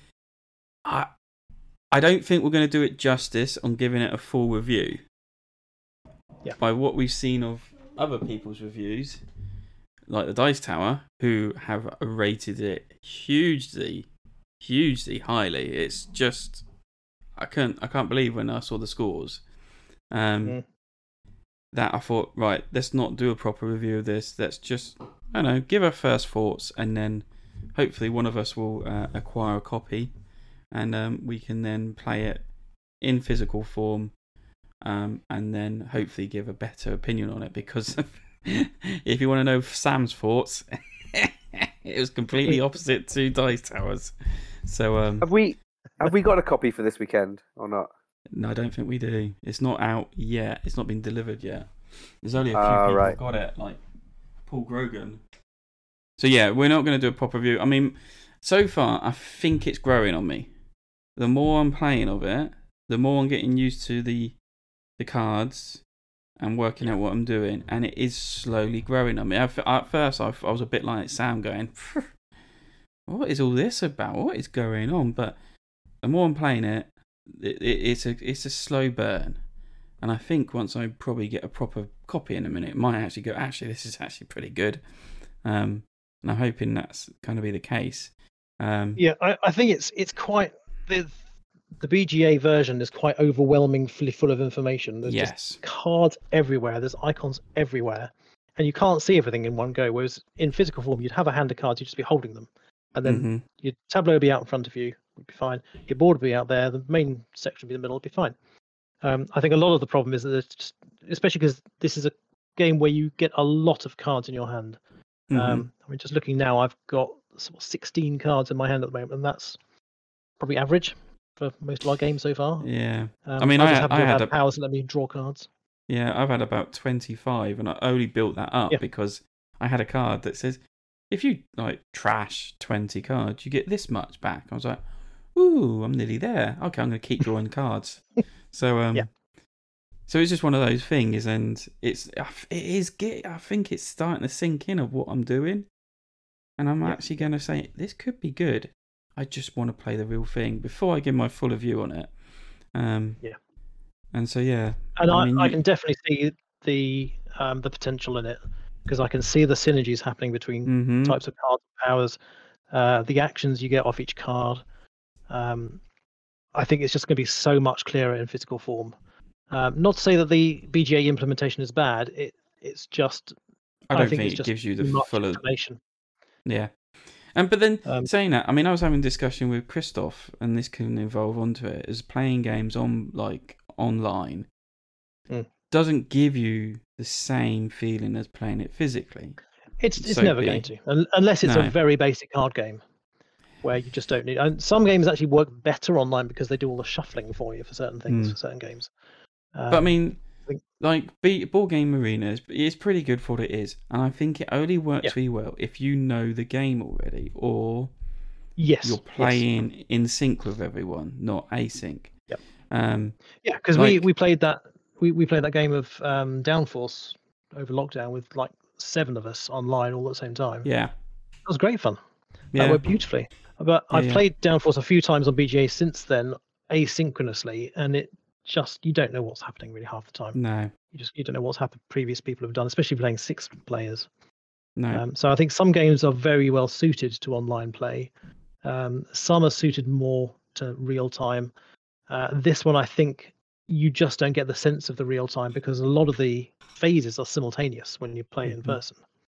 I, I don't think we're going to do it justice on giving it a full review. Yeah. By what we've seen of other people's reviews, like the Dice Tower, who have rated it hugely, hugely highly. It's just, I can't, I can't believe when I saw the scores. Um. Mm. That I thought, right, let's not do a proper review of this. Let's just, I don't know, give our first thoughts, and then hopefully one of us will uh, acquire a copy, and um, we can then play it in physical form, um, and then hopefully give a better opinion on it. Because if you want to know Sam's thoughts, it was completely opposite to Dice Towers. So um, Have we have we got a copy for this weekend or not? no, I don't think we do. It's not out yet. It's not been delivered yet. There's only a few Ah, people right. got it, like Paul Grogan. So yeah, we're not going to do a proper review. I mean, so far, I think it's growing on me. The more I'm playing of it, the more I'm getting used to the the cards and working out what I'm doing, and it is slowly growing on me. At at first, I, I was a bit like Sam, going, "What is all this about? What is going on?" But the more I'm playing it, It, it, it's a it's a slow burn, and I think once I probably get a proper copy in a minute, it might actually go. Actually, this is actually pretty good, um, and I'm hoping that's going to be the case. Um, Yeah, I, I think it's it's quite the the B G A version is quite overwhelmingly full of information. There's yes, just cards everywhere. There's icons everywhere, and you can't see everything in one go. Whereas in physical form, you'd have a hand of cards, you'd just be holding them, and then hmm your tableau would be out in front of you, would be fine. Your board would be out there. The main section would be in the middle, would be fine. Um, I think a lot of the problem is that, there's just, especially because this is a game where you get a lot of cards in your hand. Mhm. Um, I mean, just looking now, I've got sort of sixteen cards in my hand at the moment, and that's probably average for most of our games so far. Yeah. Um, I mean, I I just had- happen I to have had a- powers that let me draw cards. Yeah, I've had about twenty-five, and I only built that up Yeah. because I had a card that says, if you like trash twenty cards, you get this much back. I was like, ooh, I'm nearly there. Okay, I'm going to keep drawing cards. So, um, Yeah. so it's just one of those things, and it's it is get. I think it's starting to sink in of what I'm doing, and I'm Yeah. actually going to say this could be good. I just want to play the real thing before I give my full review on it. Um, Yeah. And so yeah, And I, mean, I you- can definitely see the um, the potential in it because I can see the synergies happening between Mhm. types of cards, powers, uh, the actions you get off each card. Um, I think it's just going to be so much clearer in physical form. Um, not to say that the B G A implementation is bad. It it's just I don't think think it's it just gives you the too much full of information. yeah. And but then Um, saying that, I mean, I was having a discussion with Christoph, and this can evolve onto it, is playing games on like online Mm. doesn't give you the same feeling as playing it physically. It's it's So never be- going to, un- unless it's No. a very basic card game, where you just don't need. And some games actually work better online because they do all the shuffling for you for certain things Mm. for certain games. But I Um, mean, I think- like be, Board Game Arena is it's pretty good for what it is, and I think it only works Yeah. really well if you know the game already, or yes, you're yes. playing in sync with everyone, not async. Yep. Um, Yeah, because we, Like- we played that we, we played that game of um, Downforce over lockdown with like seven of us online all at the same time. yeah, It was great fun. yeah. That worked beautifully. But Yeah, I've yeah. played Downforce a few times on B G A since then, asynchronously, and it just you don't know what's happening really half the time. No, You just you don't know what's happened. Previous people have done, especially playing six players. no. Um, so I think some games are very well suited to online play. Um, some are suited more to real time. Uh, this one, I think, you just don't get the sense of the real time because a lot of the phases are simultaneous when you play in Mhm. person,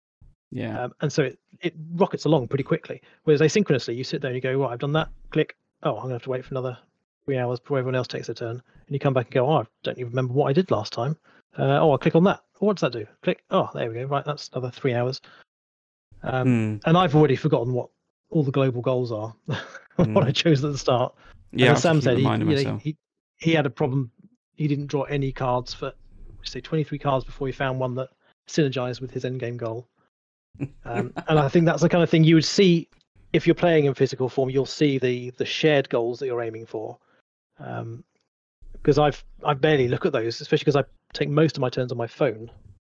Yeah, um, and so it, it rockets along pretty quickly. Whereas asynchronously, you sit there and you go, "Right, I've done that." Click. Oh, I'm gonna have to wait for another three hours before everyone else takes their turn. And you come back and go, "Oh, I don't even remember what I did last time." Uh, oh, I'll click on that. What does that do? Click. Oh, there we go. Right, that's another three hours. Um, Hmm. And I've already forgotten what all the global goals are, what I Mm. chose at the start. yeah. I and have as to Sam keep said, he, reminding you know, myself. he he had a problem. He didn't draw any cards for, say, twenty-three cards before he found one that synergized with his endgame goal. Um, and I think that's the kind of thing you would see if you're playing in physical form. You'll see the the shared goals that you're aiming for. Um, because I've I barely look at those, especially because I take most of my turns on my phone.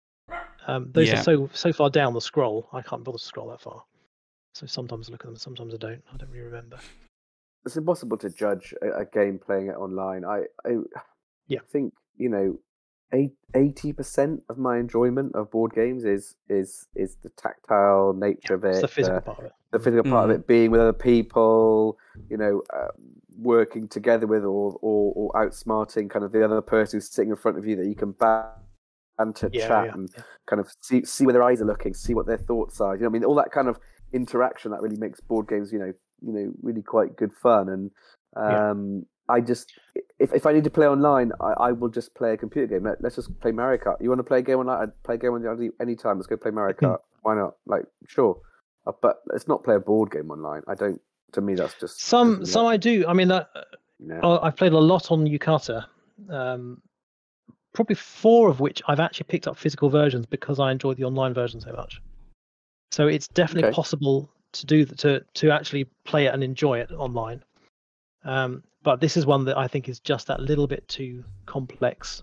Um, those Yeah. are so so far down the scroll, I can't bother to scroll that far. So sometimes I look at them, sometimes I don't. I don't really remember. It's impossible to judge a, a game playing it online. I, I Yeah. think you know, eighty percent of my enjoyment of board games is is is the tactile nature of it, It's the physical the, part of it. the physical part Mhm. of it, being with other people, you know, uh, working together with, or, or or outsmarting kind of the other person who's sitting in front of you that you can banter, Yeah, chat, yeah, and yeah. kind of see see where their eyes are looking, see what their thoughts are. You know, what I mean, all that kind of interaction that really makes board games, you know, you know, really quite good fun. And Yeah. um, I just, if if I need to play online, I, I will just play a computer game. Let, let's just play Mario Kart. You want to play a game online? I'd play a game online any time. Let's go play Mario Kart. Why not? Like, sure, uh, but let's not play a board game online. I don't. To me, that's just Some doesn't some work, I do. I mean, uh, you know? uh, I've played a lot on Yukata. Um, probably four of which I've actually picked up physical versions because I enjoyed the online version so much. So it's definitely Okay. possible to do th- to to actually play it and enjoy it online. Um, but this is one that I think is just that little bit too complex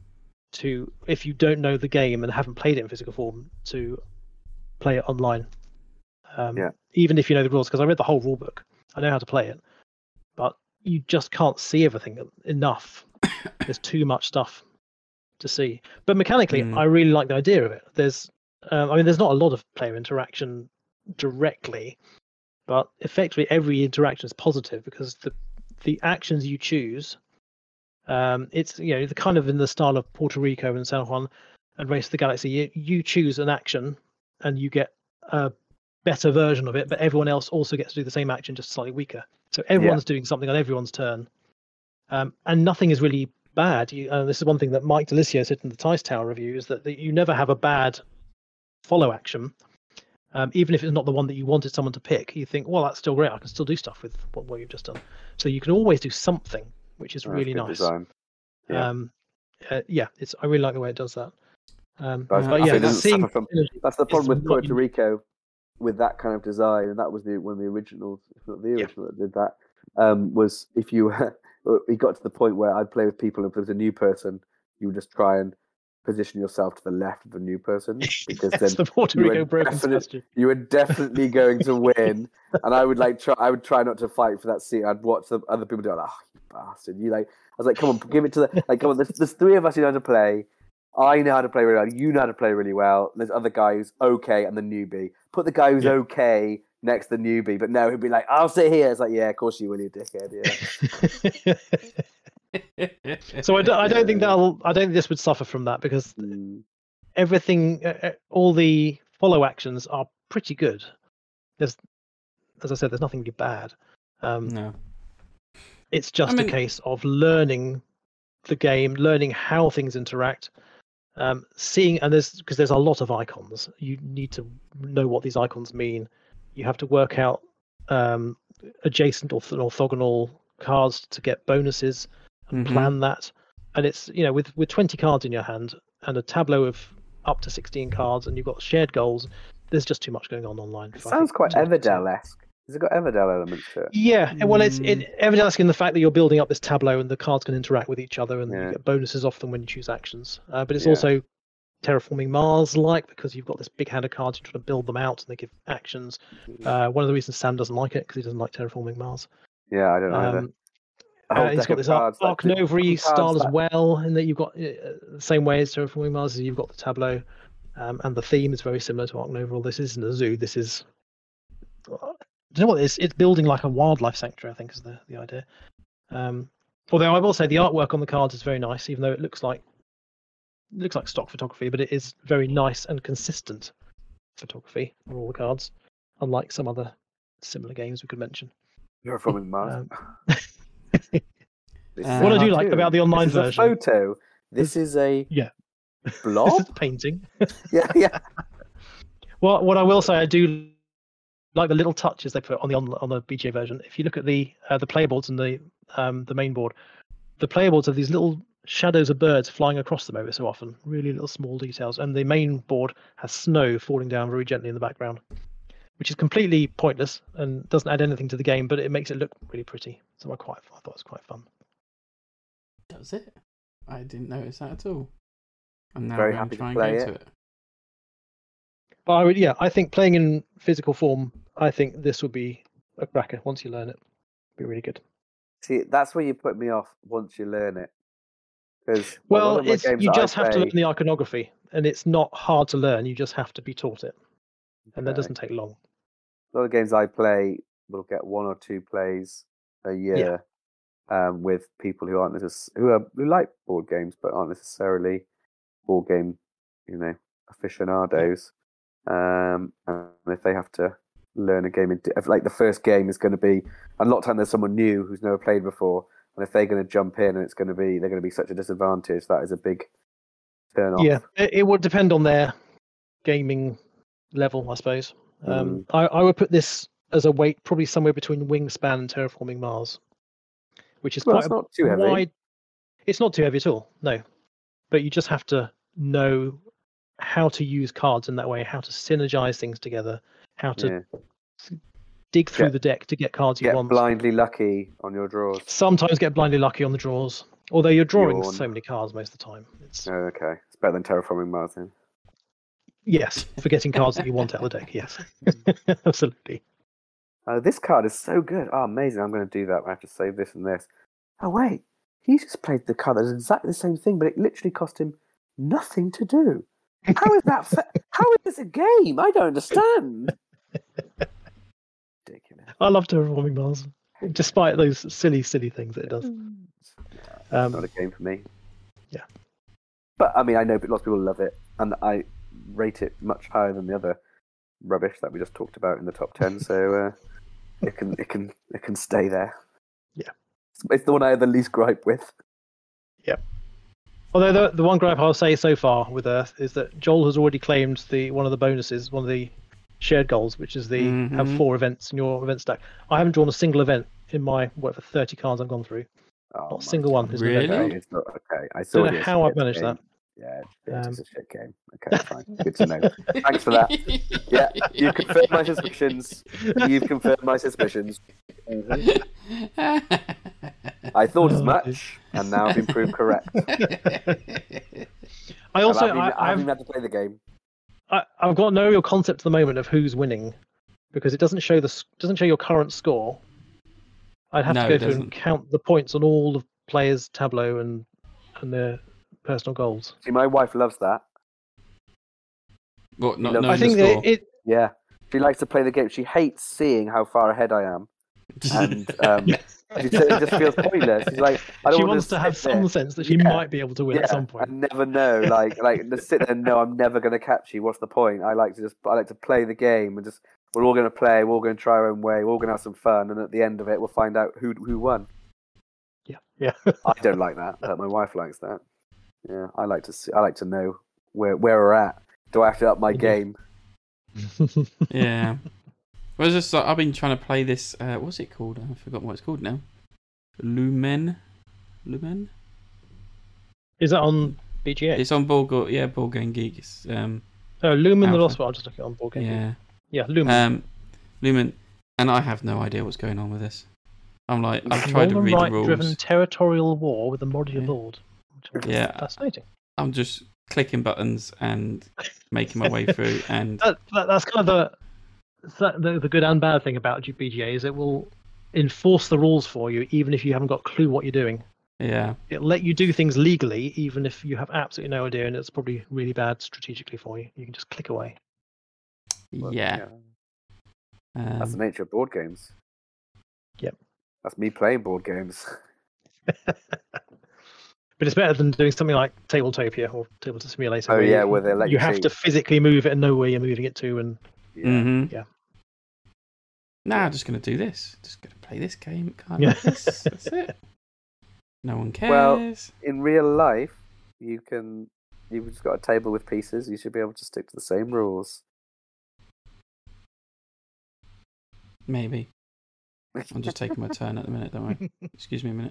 to, if you don't know the game and haven't played it in physical form, to play it online. Um, Yeah. Even if you know the rules, because I read the whole rule book, I know how to play it, but you just can't see everything enough. There's too much stuff to see. But mechanically, Mm. I really like the idea of it. There's, um, I mean, there's not a lot of player interaction directly, but effectively every interaction is positive because the the actions you choose, um, it's you know the kind of in the style of Puerto Rico and San Juan and Race of the Galaxy. You, you choose an action and you get a better version of it, but everyone else also gets to do the same action, just slightly weaker. So everyone's doing something on everyone's turn, um, and nothing is really bad. You, uh, this is one thing that Mike Delisio said in the Tice Tower review, is that, that you never have a bad follow action. Um, even if it's not the one that you wanted someone to pick, you think, well, that's still great. I can still do stuff with what, what you've just done. So you can always do something, which is Oh, really good nice. design. Yeah. Um, uh, yeah, it's I really like the way it does that. Um, But, Uh, but I yeah, think doesn't seeing suffer from- synergy That's the is problem with what Puerto you- Rico, with that kind of design, and that was the one of the originals, if not the Yeah. original that did that. Um, was if you we got to the point where I'd play with people, and if there was a new person, you would just try and position yourself to the left of the new person because Yes, then the Puerto you Rico were broken definite- strategy. you were definitely going to win. And I would like try. I would try not to fight for that seat. I'd watch the other people do it. Like, oh, you bastard! You like. I was like, come on, give it to the like. Come on, there's, there's three of us who know how to play. I know how to play really well. You know how to play really well. There's other guy who's okay and the newbie. Put the guy who's Yeah. okay next to the newbie. But no, he'd be like, I'll sit here. It's like, yeah, of course you will, you dickhead. Yeah. So I don't, I don't think that'll. I don't think this would suffer from that because Mm. everything, uh, uh, all the follow actions are pretty good. There's, as I said, there's nothing really bad. Um, no. It's just I mean- a case of learning the game, learning how things interact, um, seeing, and there's because there's a lot of icons. You need to know what these icons mean. You have to work out um, adjacent or orthogonal cards to get bonuses and Mhm. plan that. And it's you know with with twenty cards in your hand and a tableau of up to sixteen cards, and you've got shared goals. There's just too much going on online. It I sounds think, quite to- to- Everdell-esque. Has it got Everdell elements to it? Yeah, well, it's Mm. it, evidently in the fact that you're building up this tableau and the cards can interact with each other, and Yeah. you get bonuses off them when you choose actions. Uh, but it's Yeah. also Terraforming Mars-like because you've got this big hand of cards, you're trying to build them out, and they give actions. Uh, one of the reasons Sam doesn't like it because he doesn't like Terraforming Mars. Yeah, I don't know. either. Um, A whole uh, he's deck got of this Arc, cards that Arc do- Novae cards style as that- well, in that you've got uh, the same way as Terraforming Mars, is you've got the tableau, um, and the theme is very similar to Arc Nova. Well, this isn't a zoo. This is do you know what it is? It's building like a wildlife sanctuary, I think, is the, the idea. Um, although I will say the artwork on the cards is very nice, even though it looks like it looks like stock photography, but it is very nice and consistent photography on all the cards, unlike some other similar games we could mention. Terraforming Mars. Um, This is Uh, what I a do like cartoon. about the online this is version, a photo. This is a Yeah. this blob. is painting. yeah, yeah. Well, what I will say, I do like the little touches they put on the on, on the B G A version. If you look at the uh, the playboards and the um, the main board, the playboards have these little shadows of birds flying across them every so often. Really little small details, and the main board has snow falling down very gently in the background, which is completely pointless and doesn't add anything to the game, but it makes it look really pretty. So I quite I thought it was quite fun. Does it? I didn't notice that at all. I'm now Very going happy to to try and play go it. to it. But I would, yeah, I think playing in physical form, I think this would be a cracker once you learn it. Be really good. See, that's where you put me off once you learn it. Because Well, it's you just have to learn the iconography, and it's not hard to learn. You just have to be taught it, and that Okay. doesn't take long. A lot of games I play will get one or two plays a year um, with people who aren't necess- who are who like board games but aren't necessarily board game, you know, aficionados. Um, and if they have to learn a game, in, if, like the first game is going to be, a lot of time there's someone new who's never played before, and if they're going to jump in and it's going to be they're going to be such a disadvantage, that is a big turn off. Yeah, it, it would depend on their gaming level, I suppose. Um, I, I would put this as a weight probably somewhere between Wingspan and Terraforming Mars, which is Well, quite it's a not too heavy. wide. It's not too heavy at all, no. But you just have to know how to use cards in that way, how to synergize things together, how to Yeah. dig through Get- the deck to get cards you Get want. blindly lucky on your draws. Sometimes get blindly lucky on the draws, although you're drawing Yawn. so many cards most of the time. It's Oh, okay, it's better than Terraforming Mars then. yes, for getting cards that you want out of the deck. Yes, absolutely. Oh, this card is so good. Oh, amazing. I'm going to do that. I have to save this and this. Oh, wait. He just played the card that's exactly the same thing, but it literally cost him nothing to do. How is that? Fa- How is this a game? I don't understand. Ridiculous. I love Terraforming Mars, despite those silly, silly things that it does. Not Um, a game for me. Yeah. But, I mean, I know lots of people love it, and I rate it much higher than the other rubbish that we just talked about in the top ten, so uh, it can it can it can stay there. Yeah. It's, it's the one I have the least gripe with. although the the one gripe I'll say so far with Earth is that Joel has already claimed the one of the bonuses, one of the shared goals, which is the Mhm. have four events in your event stack. I haven't drawn a single event in my whatever thirty cards I've gone through. Oh, Not a my single one is an event. Really? Okay, it's not, okay. I Don't thought know it was how a I've shit managed game. that. Yeah, yeah, Um, it's a shit game. Okay, fine. Good to know. Thanks for that. Yeah, you confirmed my suspicions. You've confirmed my suspicions. Mhm. I thought as Oh, much, and now I've been proved correct. I also I haven't, even, I, I haven't I've even had to play the game. I, I've got no real concept at the moment of who's winning because it doesn't show the s- doesn't show your current score. I'd have No, to go it through and doesn't. count the points on all the players' tableau and and their personal goals. See, my wife loves that. What? Not loves- knowing I think the that score. it. Yeah, she likes to play the game. She hates seeing how far ahead I am, and um, she said it just feels pointless. She's like, I don't She want wants to have sit there. some sense that she Yeah. might be able to win at some point. I never know. Like, like to sit there and know I'm never going to catch you. What's the point? I like to just, I like to play the game and just. We're all going to play. We're all going to try our own way. We're all going to have some fun, and at the end of it, we'll find out who who won. Yeah, yeah. I don't like that, but my wife likes that. Yeah, I like to see. I like to know where where we're at. Do I have to up my You do. game? Yeah. Well, it's just like, I've been trying to play this. Uh, what's it called? I've forgotten what it's called now. Lumen. Lumen. Is that on B G A? It's on Board. Go- yeah, Board Game Geek. It's, um, Oh, Lumen the Alpha. Lost World. I'll just look it on board game. yeah. Yeah, Lumen. Um, Lumen, and I have no idea what's going on with this. I'm like, I've tried to Roll and read the write rules. driven territorial war with a modular Yeah. board. Yeah. Fascinating. I'm just clicking buttons and making my way through, and That, that, that's kind of the, that, the the good and bad thing about B G A is it will enforce the rules for you even if you haven't got a clue what you're doing. yeah, It'll let you do things legally even if you have absolutely no idea and it's probably really bad strategically for you. You can just click away. yeah. That's the Um, nature of board games. Yep. That's me playing board games. But it's better than doing something like Tabletopia or Table Simulator. Oh where yeah, you, where they let you you have cheat. to physically move it and know where you're moving it to. And Yeah. mhm. Yeah. Nah, I'm just gonna do this. Just gonna play this game. Can't Yeah. this. That's it. No one cares. Well, in real life, you can. You've just got a table with pieces. You should be able to stick to the same rules. Maybe. I'm just taking my turn at the minute, don't I? Excuse me a minute.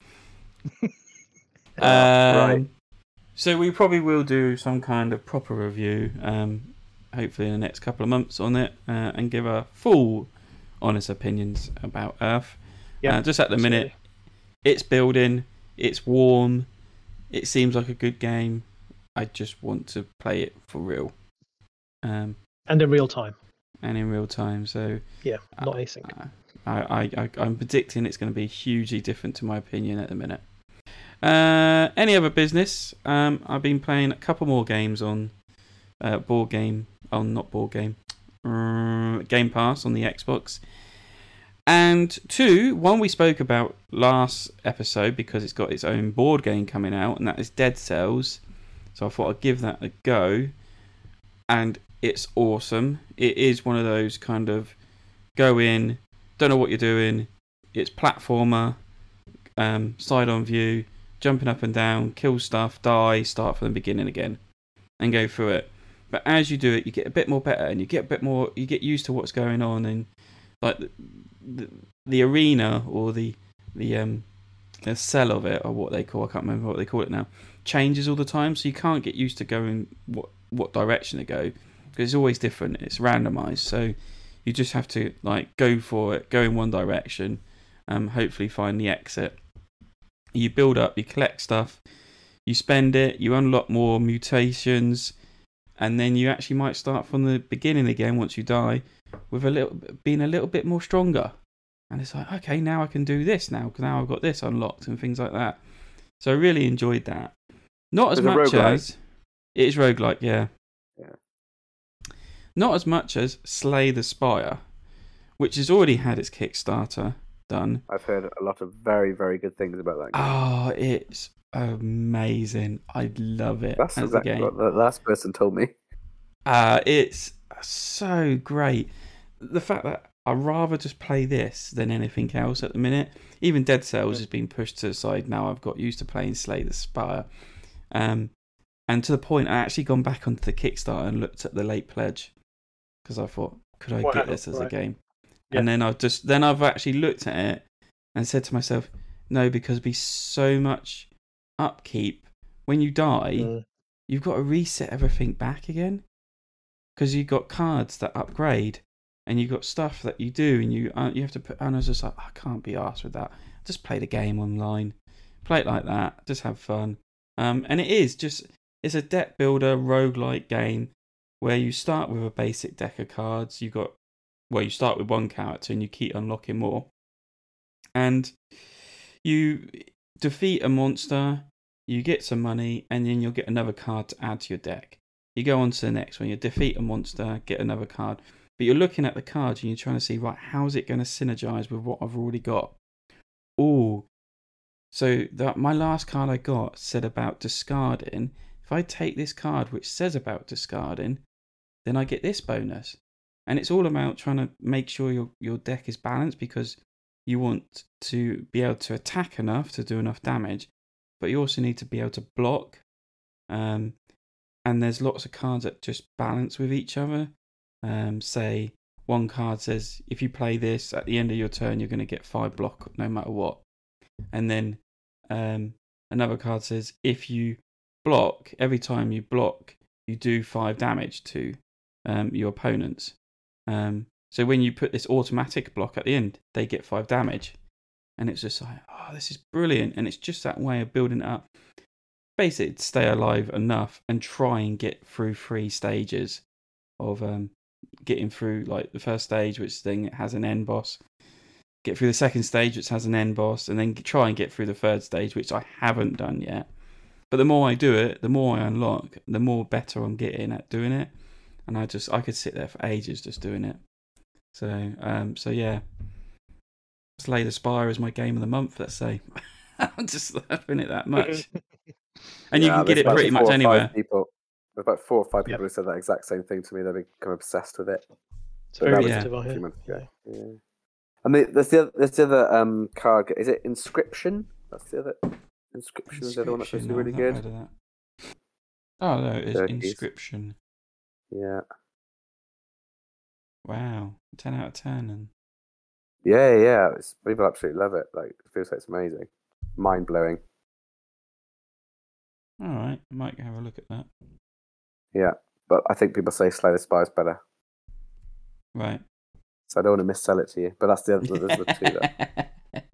Um, right. So we probably will do some kind of proper review, um, hopefully in the next couple of months on it, uh, and give our full, honest opinions about Earth. Yeah, uh, just at the minute, it's building, it's warm, it seems like a good game. I just want to play it for real, um, and in real time. and in real time. So Yeah, not async. uh, I, I, I, I'm predicting it's going to be hugely different to my opinion at the minute. Uh, any other business? Um, I've been playing a couple more games on uh, board game, on not board game, uh, Game Pass on the Xbox. And two, one we spoke about last episode because it's got its own board game coming out, and that is Dead Cells. So I thought I'd give that a go. And it's awesome. It is one of those kind of go in, don't know what you're doing. It's platformer, um, side on view, jumping up and down, kill stuff, die, start from the beginning again, and go through it. But as you do it, you get a bit more better, and you get a bit more. You get used to what's going on, and like the the, the arena or the the um the cell of it, or what they call, I can't remember what they call it now, changes all the time. So you can't get used to going what what direction to go because it's always different. It's randomized, so you just have to like go for it, go in one direction, um, hopefully find the exit. You build up, you collect stuff, you spend it, you unlock more mutations, and then you actually might start from the beginning again once you die, with a little being a little bit more stronger. And it's like, okay, now I can do this now because now I've got this unlocked and things like that. So I really enjoyed that. Not as It's a much roguelike. as it is roguelike, yeah. Yeah. Not as much as Slay the Spire, which has already had its Kickstarter done. I've heard a lot of very, very good things about that game. Oh, it's amazing. I love it That's as a exactly game. what the last person told me. Uh, it's so great. The fact that I'd rather just play this than anything else at the minute. Even Dead Cells has been pushed to the side now. I've got used to playing Slay the Spire. Um, and to the point, I actually gone back onto the Kickstarter and looked at the late pledge. because I thought, could I Wow, get this as right. a game? Yeah. And then I've just then I've actually looked at it and said to myself, no, because it'd be so much upkeep when you die. Mm. You've got to reset everything back again because you've got cards that upgrade and you've got stuff that you do and you uh, you have to put. And I was just like, I can't be arsed with that. Just play the game online, play it like that, just have fun. Um, and it is just it's a deck builder roguelike game where you start with a basic deck of cards. You got well, you start with one character and you keep unlocking more, and you defeat a monster. You get some money, and then you'll get another card to add to your deck. You go on to the next one. You defeat a monster, get another card. But you're looking at the cards, and you're trying to see, right, how's it going to synergize with what I've already got? Ooh. So that my last card I got said about discarding. If I take this card which says about discarding, then I get this bonus. And it's all about trying to make sure your, your deck is balanced because you want to be able to attack enough to do enough damage. But you also need to be able to block. Um, and there's lots of cards that just balance with each other. Um, say one card says, if you play this at the end of your turn, you're going to get five block no matter what. And then um, another card says, if you block, every time you block, you do five damage to um, your opponents. Um, so when you put this automatic block at the end, they get five damage. And it's just like, oh, this is brilliant. And it's just that way of building it up. Basically, stay alive enough and try and get through three stages of um, getting through, like the first stage, which then has an end boss. Get through the second stage, which has an end boss. And then try and get through the third stage, which I haven't done yet. But the more I do it, the more I unlock, the more better I'm getting at doing it. And I just, I could sit there for ages just doing it. So, um, so yeah. Slay the Spire is my game of the month, let's say. I'm just loving it that much. And Yeah, you can get there's it about pretty four much or five anywhere. People, there's about four or five Yep. people who said that exact same thing to me. They've become obsessed with it. It's But very that was positive, I a few hear. months ago. Yeah. And the, there's the other, there's the other um, card. Is it Inscription? That's the other. Inscription is the other one that's supposed to be really Inscription, no, I've good. not heard of that. Oh, no, it's Turkeys. Inscription. Yeah. Wow. ten out of ten. And Yeah, yeah. It's, people absolutely love it. Like, it feels like it's amazing. Mind blowing. all right, I might have a look at that. Yeah. But I think people say Slay the Spire is better. Right. So I don't want to missell it to you. But that's the other there's the two there.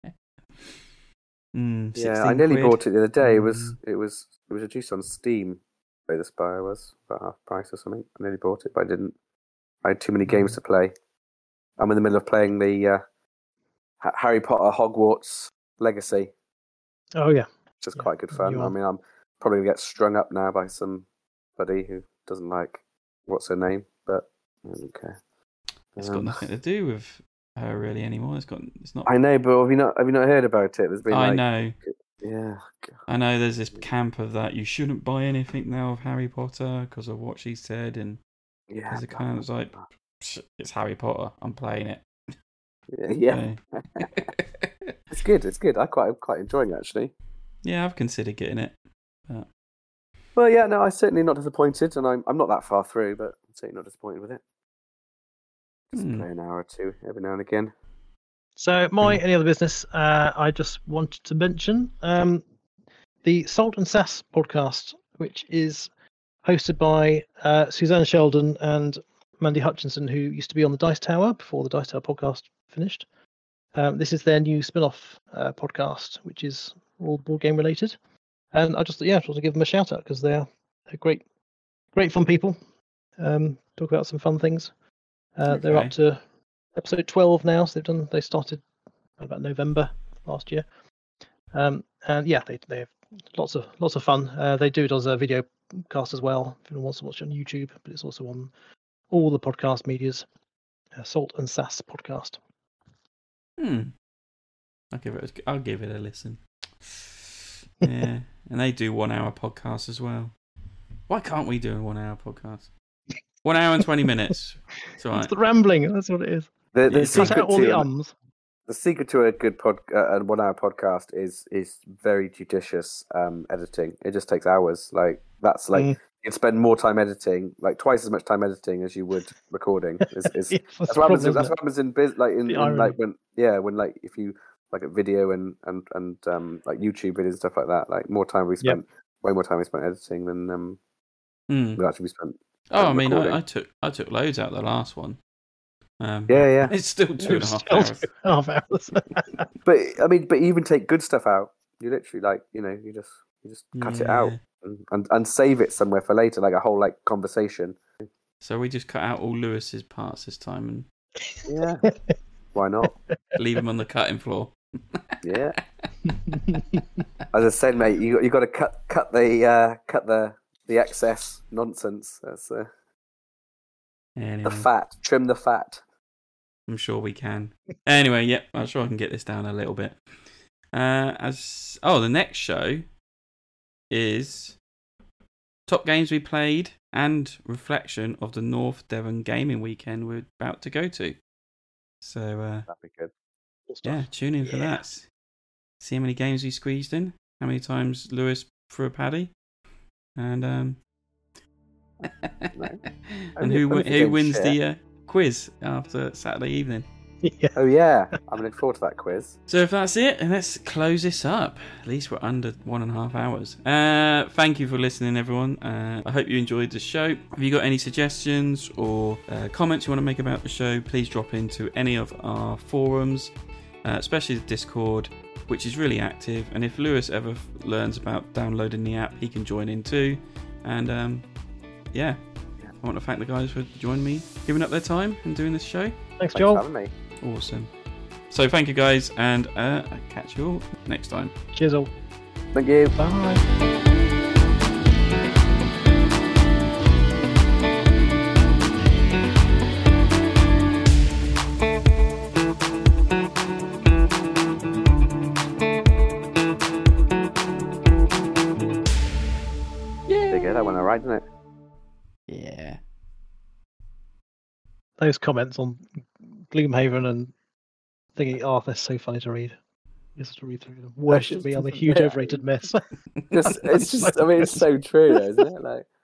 mm, Yeah, I nearly quid. bought it the other day. It was Mm. it was it was reduced on Steam. Slay the Spire was about half price or something. I nearly bought it, but I didn't. I had too many games to play. I'm in the middle of playing the uh, Ha- Harry Potter Hogwarts Legacy, Oh, yeah. which is Yeah, quite good fun. you I are. mean, I'm probably going to get strung up now by somebody who doesn't like what's her name, but I don't care. It's got Um, nothing to do with her really anymore. It's got. It's not. I know, but have you not have you not heard about it? There's been I like, know. yeah, I know. There's this camp of that. You shouldn't buy anything now of Harry Potter because of what she said, and yeah, there's a kind of like, "Psh, it's Harry Potter. I'm playing it. yeah. So, It's good. It's good. I quite I'm quite enjoying it actually. yeah, I've considered getting it. But Well, yeah, no, I'm certainly not disappointed, and I'm I'm not that far through, but I'm certainly not disappointed with it. Just Hmm. play an hour or two every now and again. So, my any other business, uh, I just wanted to mention um, the Salt and Sass podcast, which is hosted by uh, Suzanne Sheldon and Mandy Hutchinson, who used to be on the Dice Tower before the Dice Tower podcast finished. Um, this is their new spin-off uh, podcast, which is all board game related. And I just, yeah, just want to give them a shout out because they're, they're great, great fun people. Um, talk about some fun things. Uh, They're Okay. up to episode twelve now, so they've done. They started about November last year, um, and yeah, they they have lots of lots of fun. Uh, they do it as a video cast as well. If anyone wants to watch it on YouTube, but it's also on all the podcast medias. Uh, Salt and Sass podcast. Hmm. I'll give it. A, I'll give it a listen. Yeah, and they do one-hour podcasts as well. Why can't we do a one-hour podcast? One hour and twenty minutes. It's all right. It's the rambling. That's what it is. The, Yeah, the it's Cut secret out all the to ums. the secret to a good pod uh, a one hour podcast is is very judicious um, editing. It just takes hours. Like that's like Mm. you'd spend more time editing, like twice as much time editing as you would recording. Is, is, Yeah, that's that's, the what happens. problem, That's isn't what happens in biz, like in, The in irony. like when yeah when like if you like at video and and and um like YouTube videos and stuff like that. Like more time we Yep. spent, way more time we spent editing than um Hmm. we actually spent. Oh, I um, mean, recording. I, I took I took loads out the last one. Um, Yeah, yeah. It's still two and a half Still hours. two and a half hours. But I mean, but you even take good stuff out. You literally like you know you just you just cut it out Yeah. and, and and save it somewhere for later, like a whole like conversation. So we just cut out all Lewis's parts this time and Yeah, why not? leave him on the cutting floor. Yeah. As I said, mate, you you got to cut cut the uh, cut the the excess nonsense. That's uh, Anyway, the fat. Trim the fat. I'm sure we can. Anyway, yep, I'm sure I can get this down a little bit. Uh, as oh, the next show is top games we played and reflection of the North Devon gaming weekend we're about to go to. So uh, That'd be good. yeah, tune in for Yeah. that. See how many games we squeezed in, how many times Lewis threw a paddy, and um, and Only- who only wi- if you who don't wins share. the uh, quiz after Saturday evening. Yeah. Oh yeah, I'm looking forward to that quiz. So if that's it, and let's close this up. At least we're under one and a half hours. Uh, thank you for listening, everyone. Uh, I hope you enjoyed the show. If you got any suggestions or uh, comments you want to make about the show, please drop into any of our forums, uh, especially the Discord, which is really active. And if Lewis ever f- learns about downloading the app, he can join in too. And um, yeah, I want to thank the guys for joining me, giving up their time and doing this show. Thanks, Thanks for Joel. having me. Awesome. So thank you guys, and uh, I'll catch you all next time. Cheers, all. Thank you. Bye. There you go. That went all right, didn't it? Yeah. Those comments on Gloomhaven and thingy, oh, they're so funny to read. Just to read through them. Worship me, I'm a huge Yeah. overrated myth. Just, it's just. I mean, it's so true, though, isn't it? Like.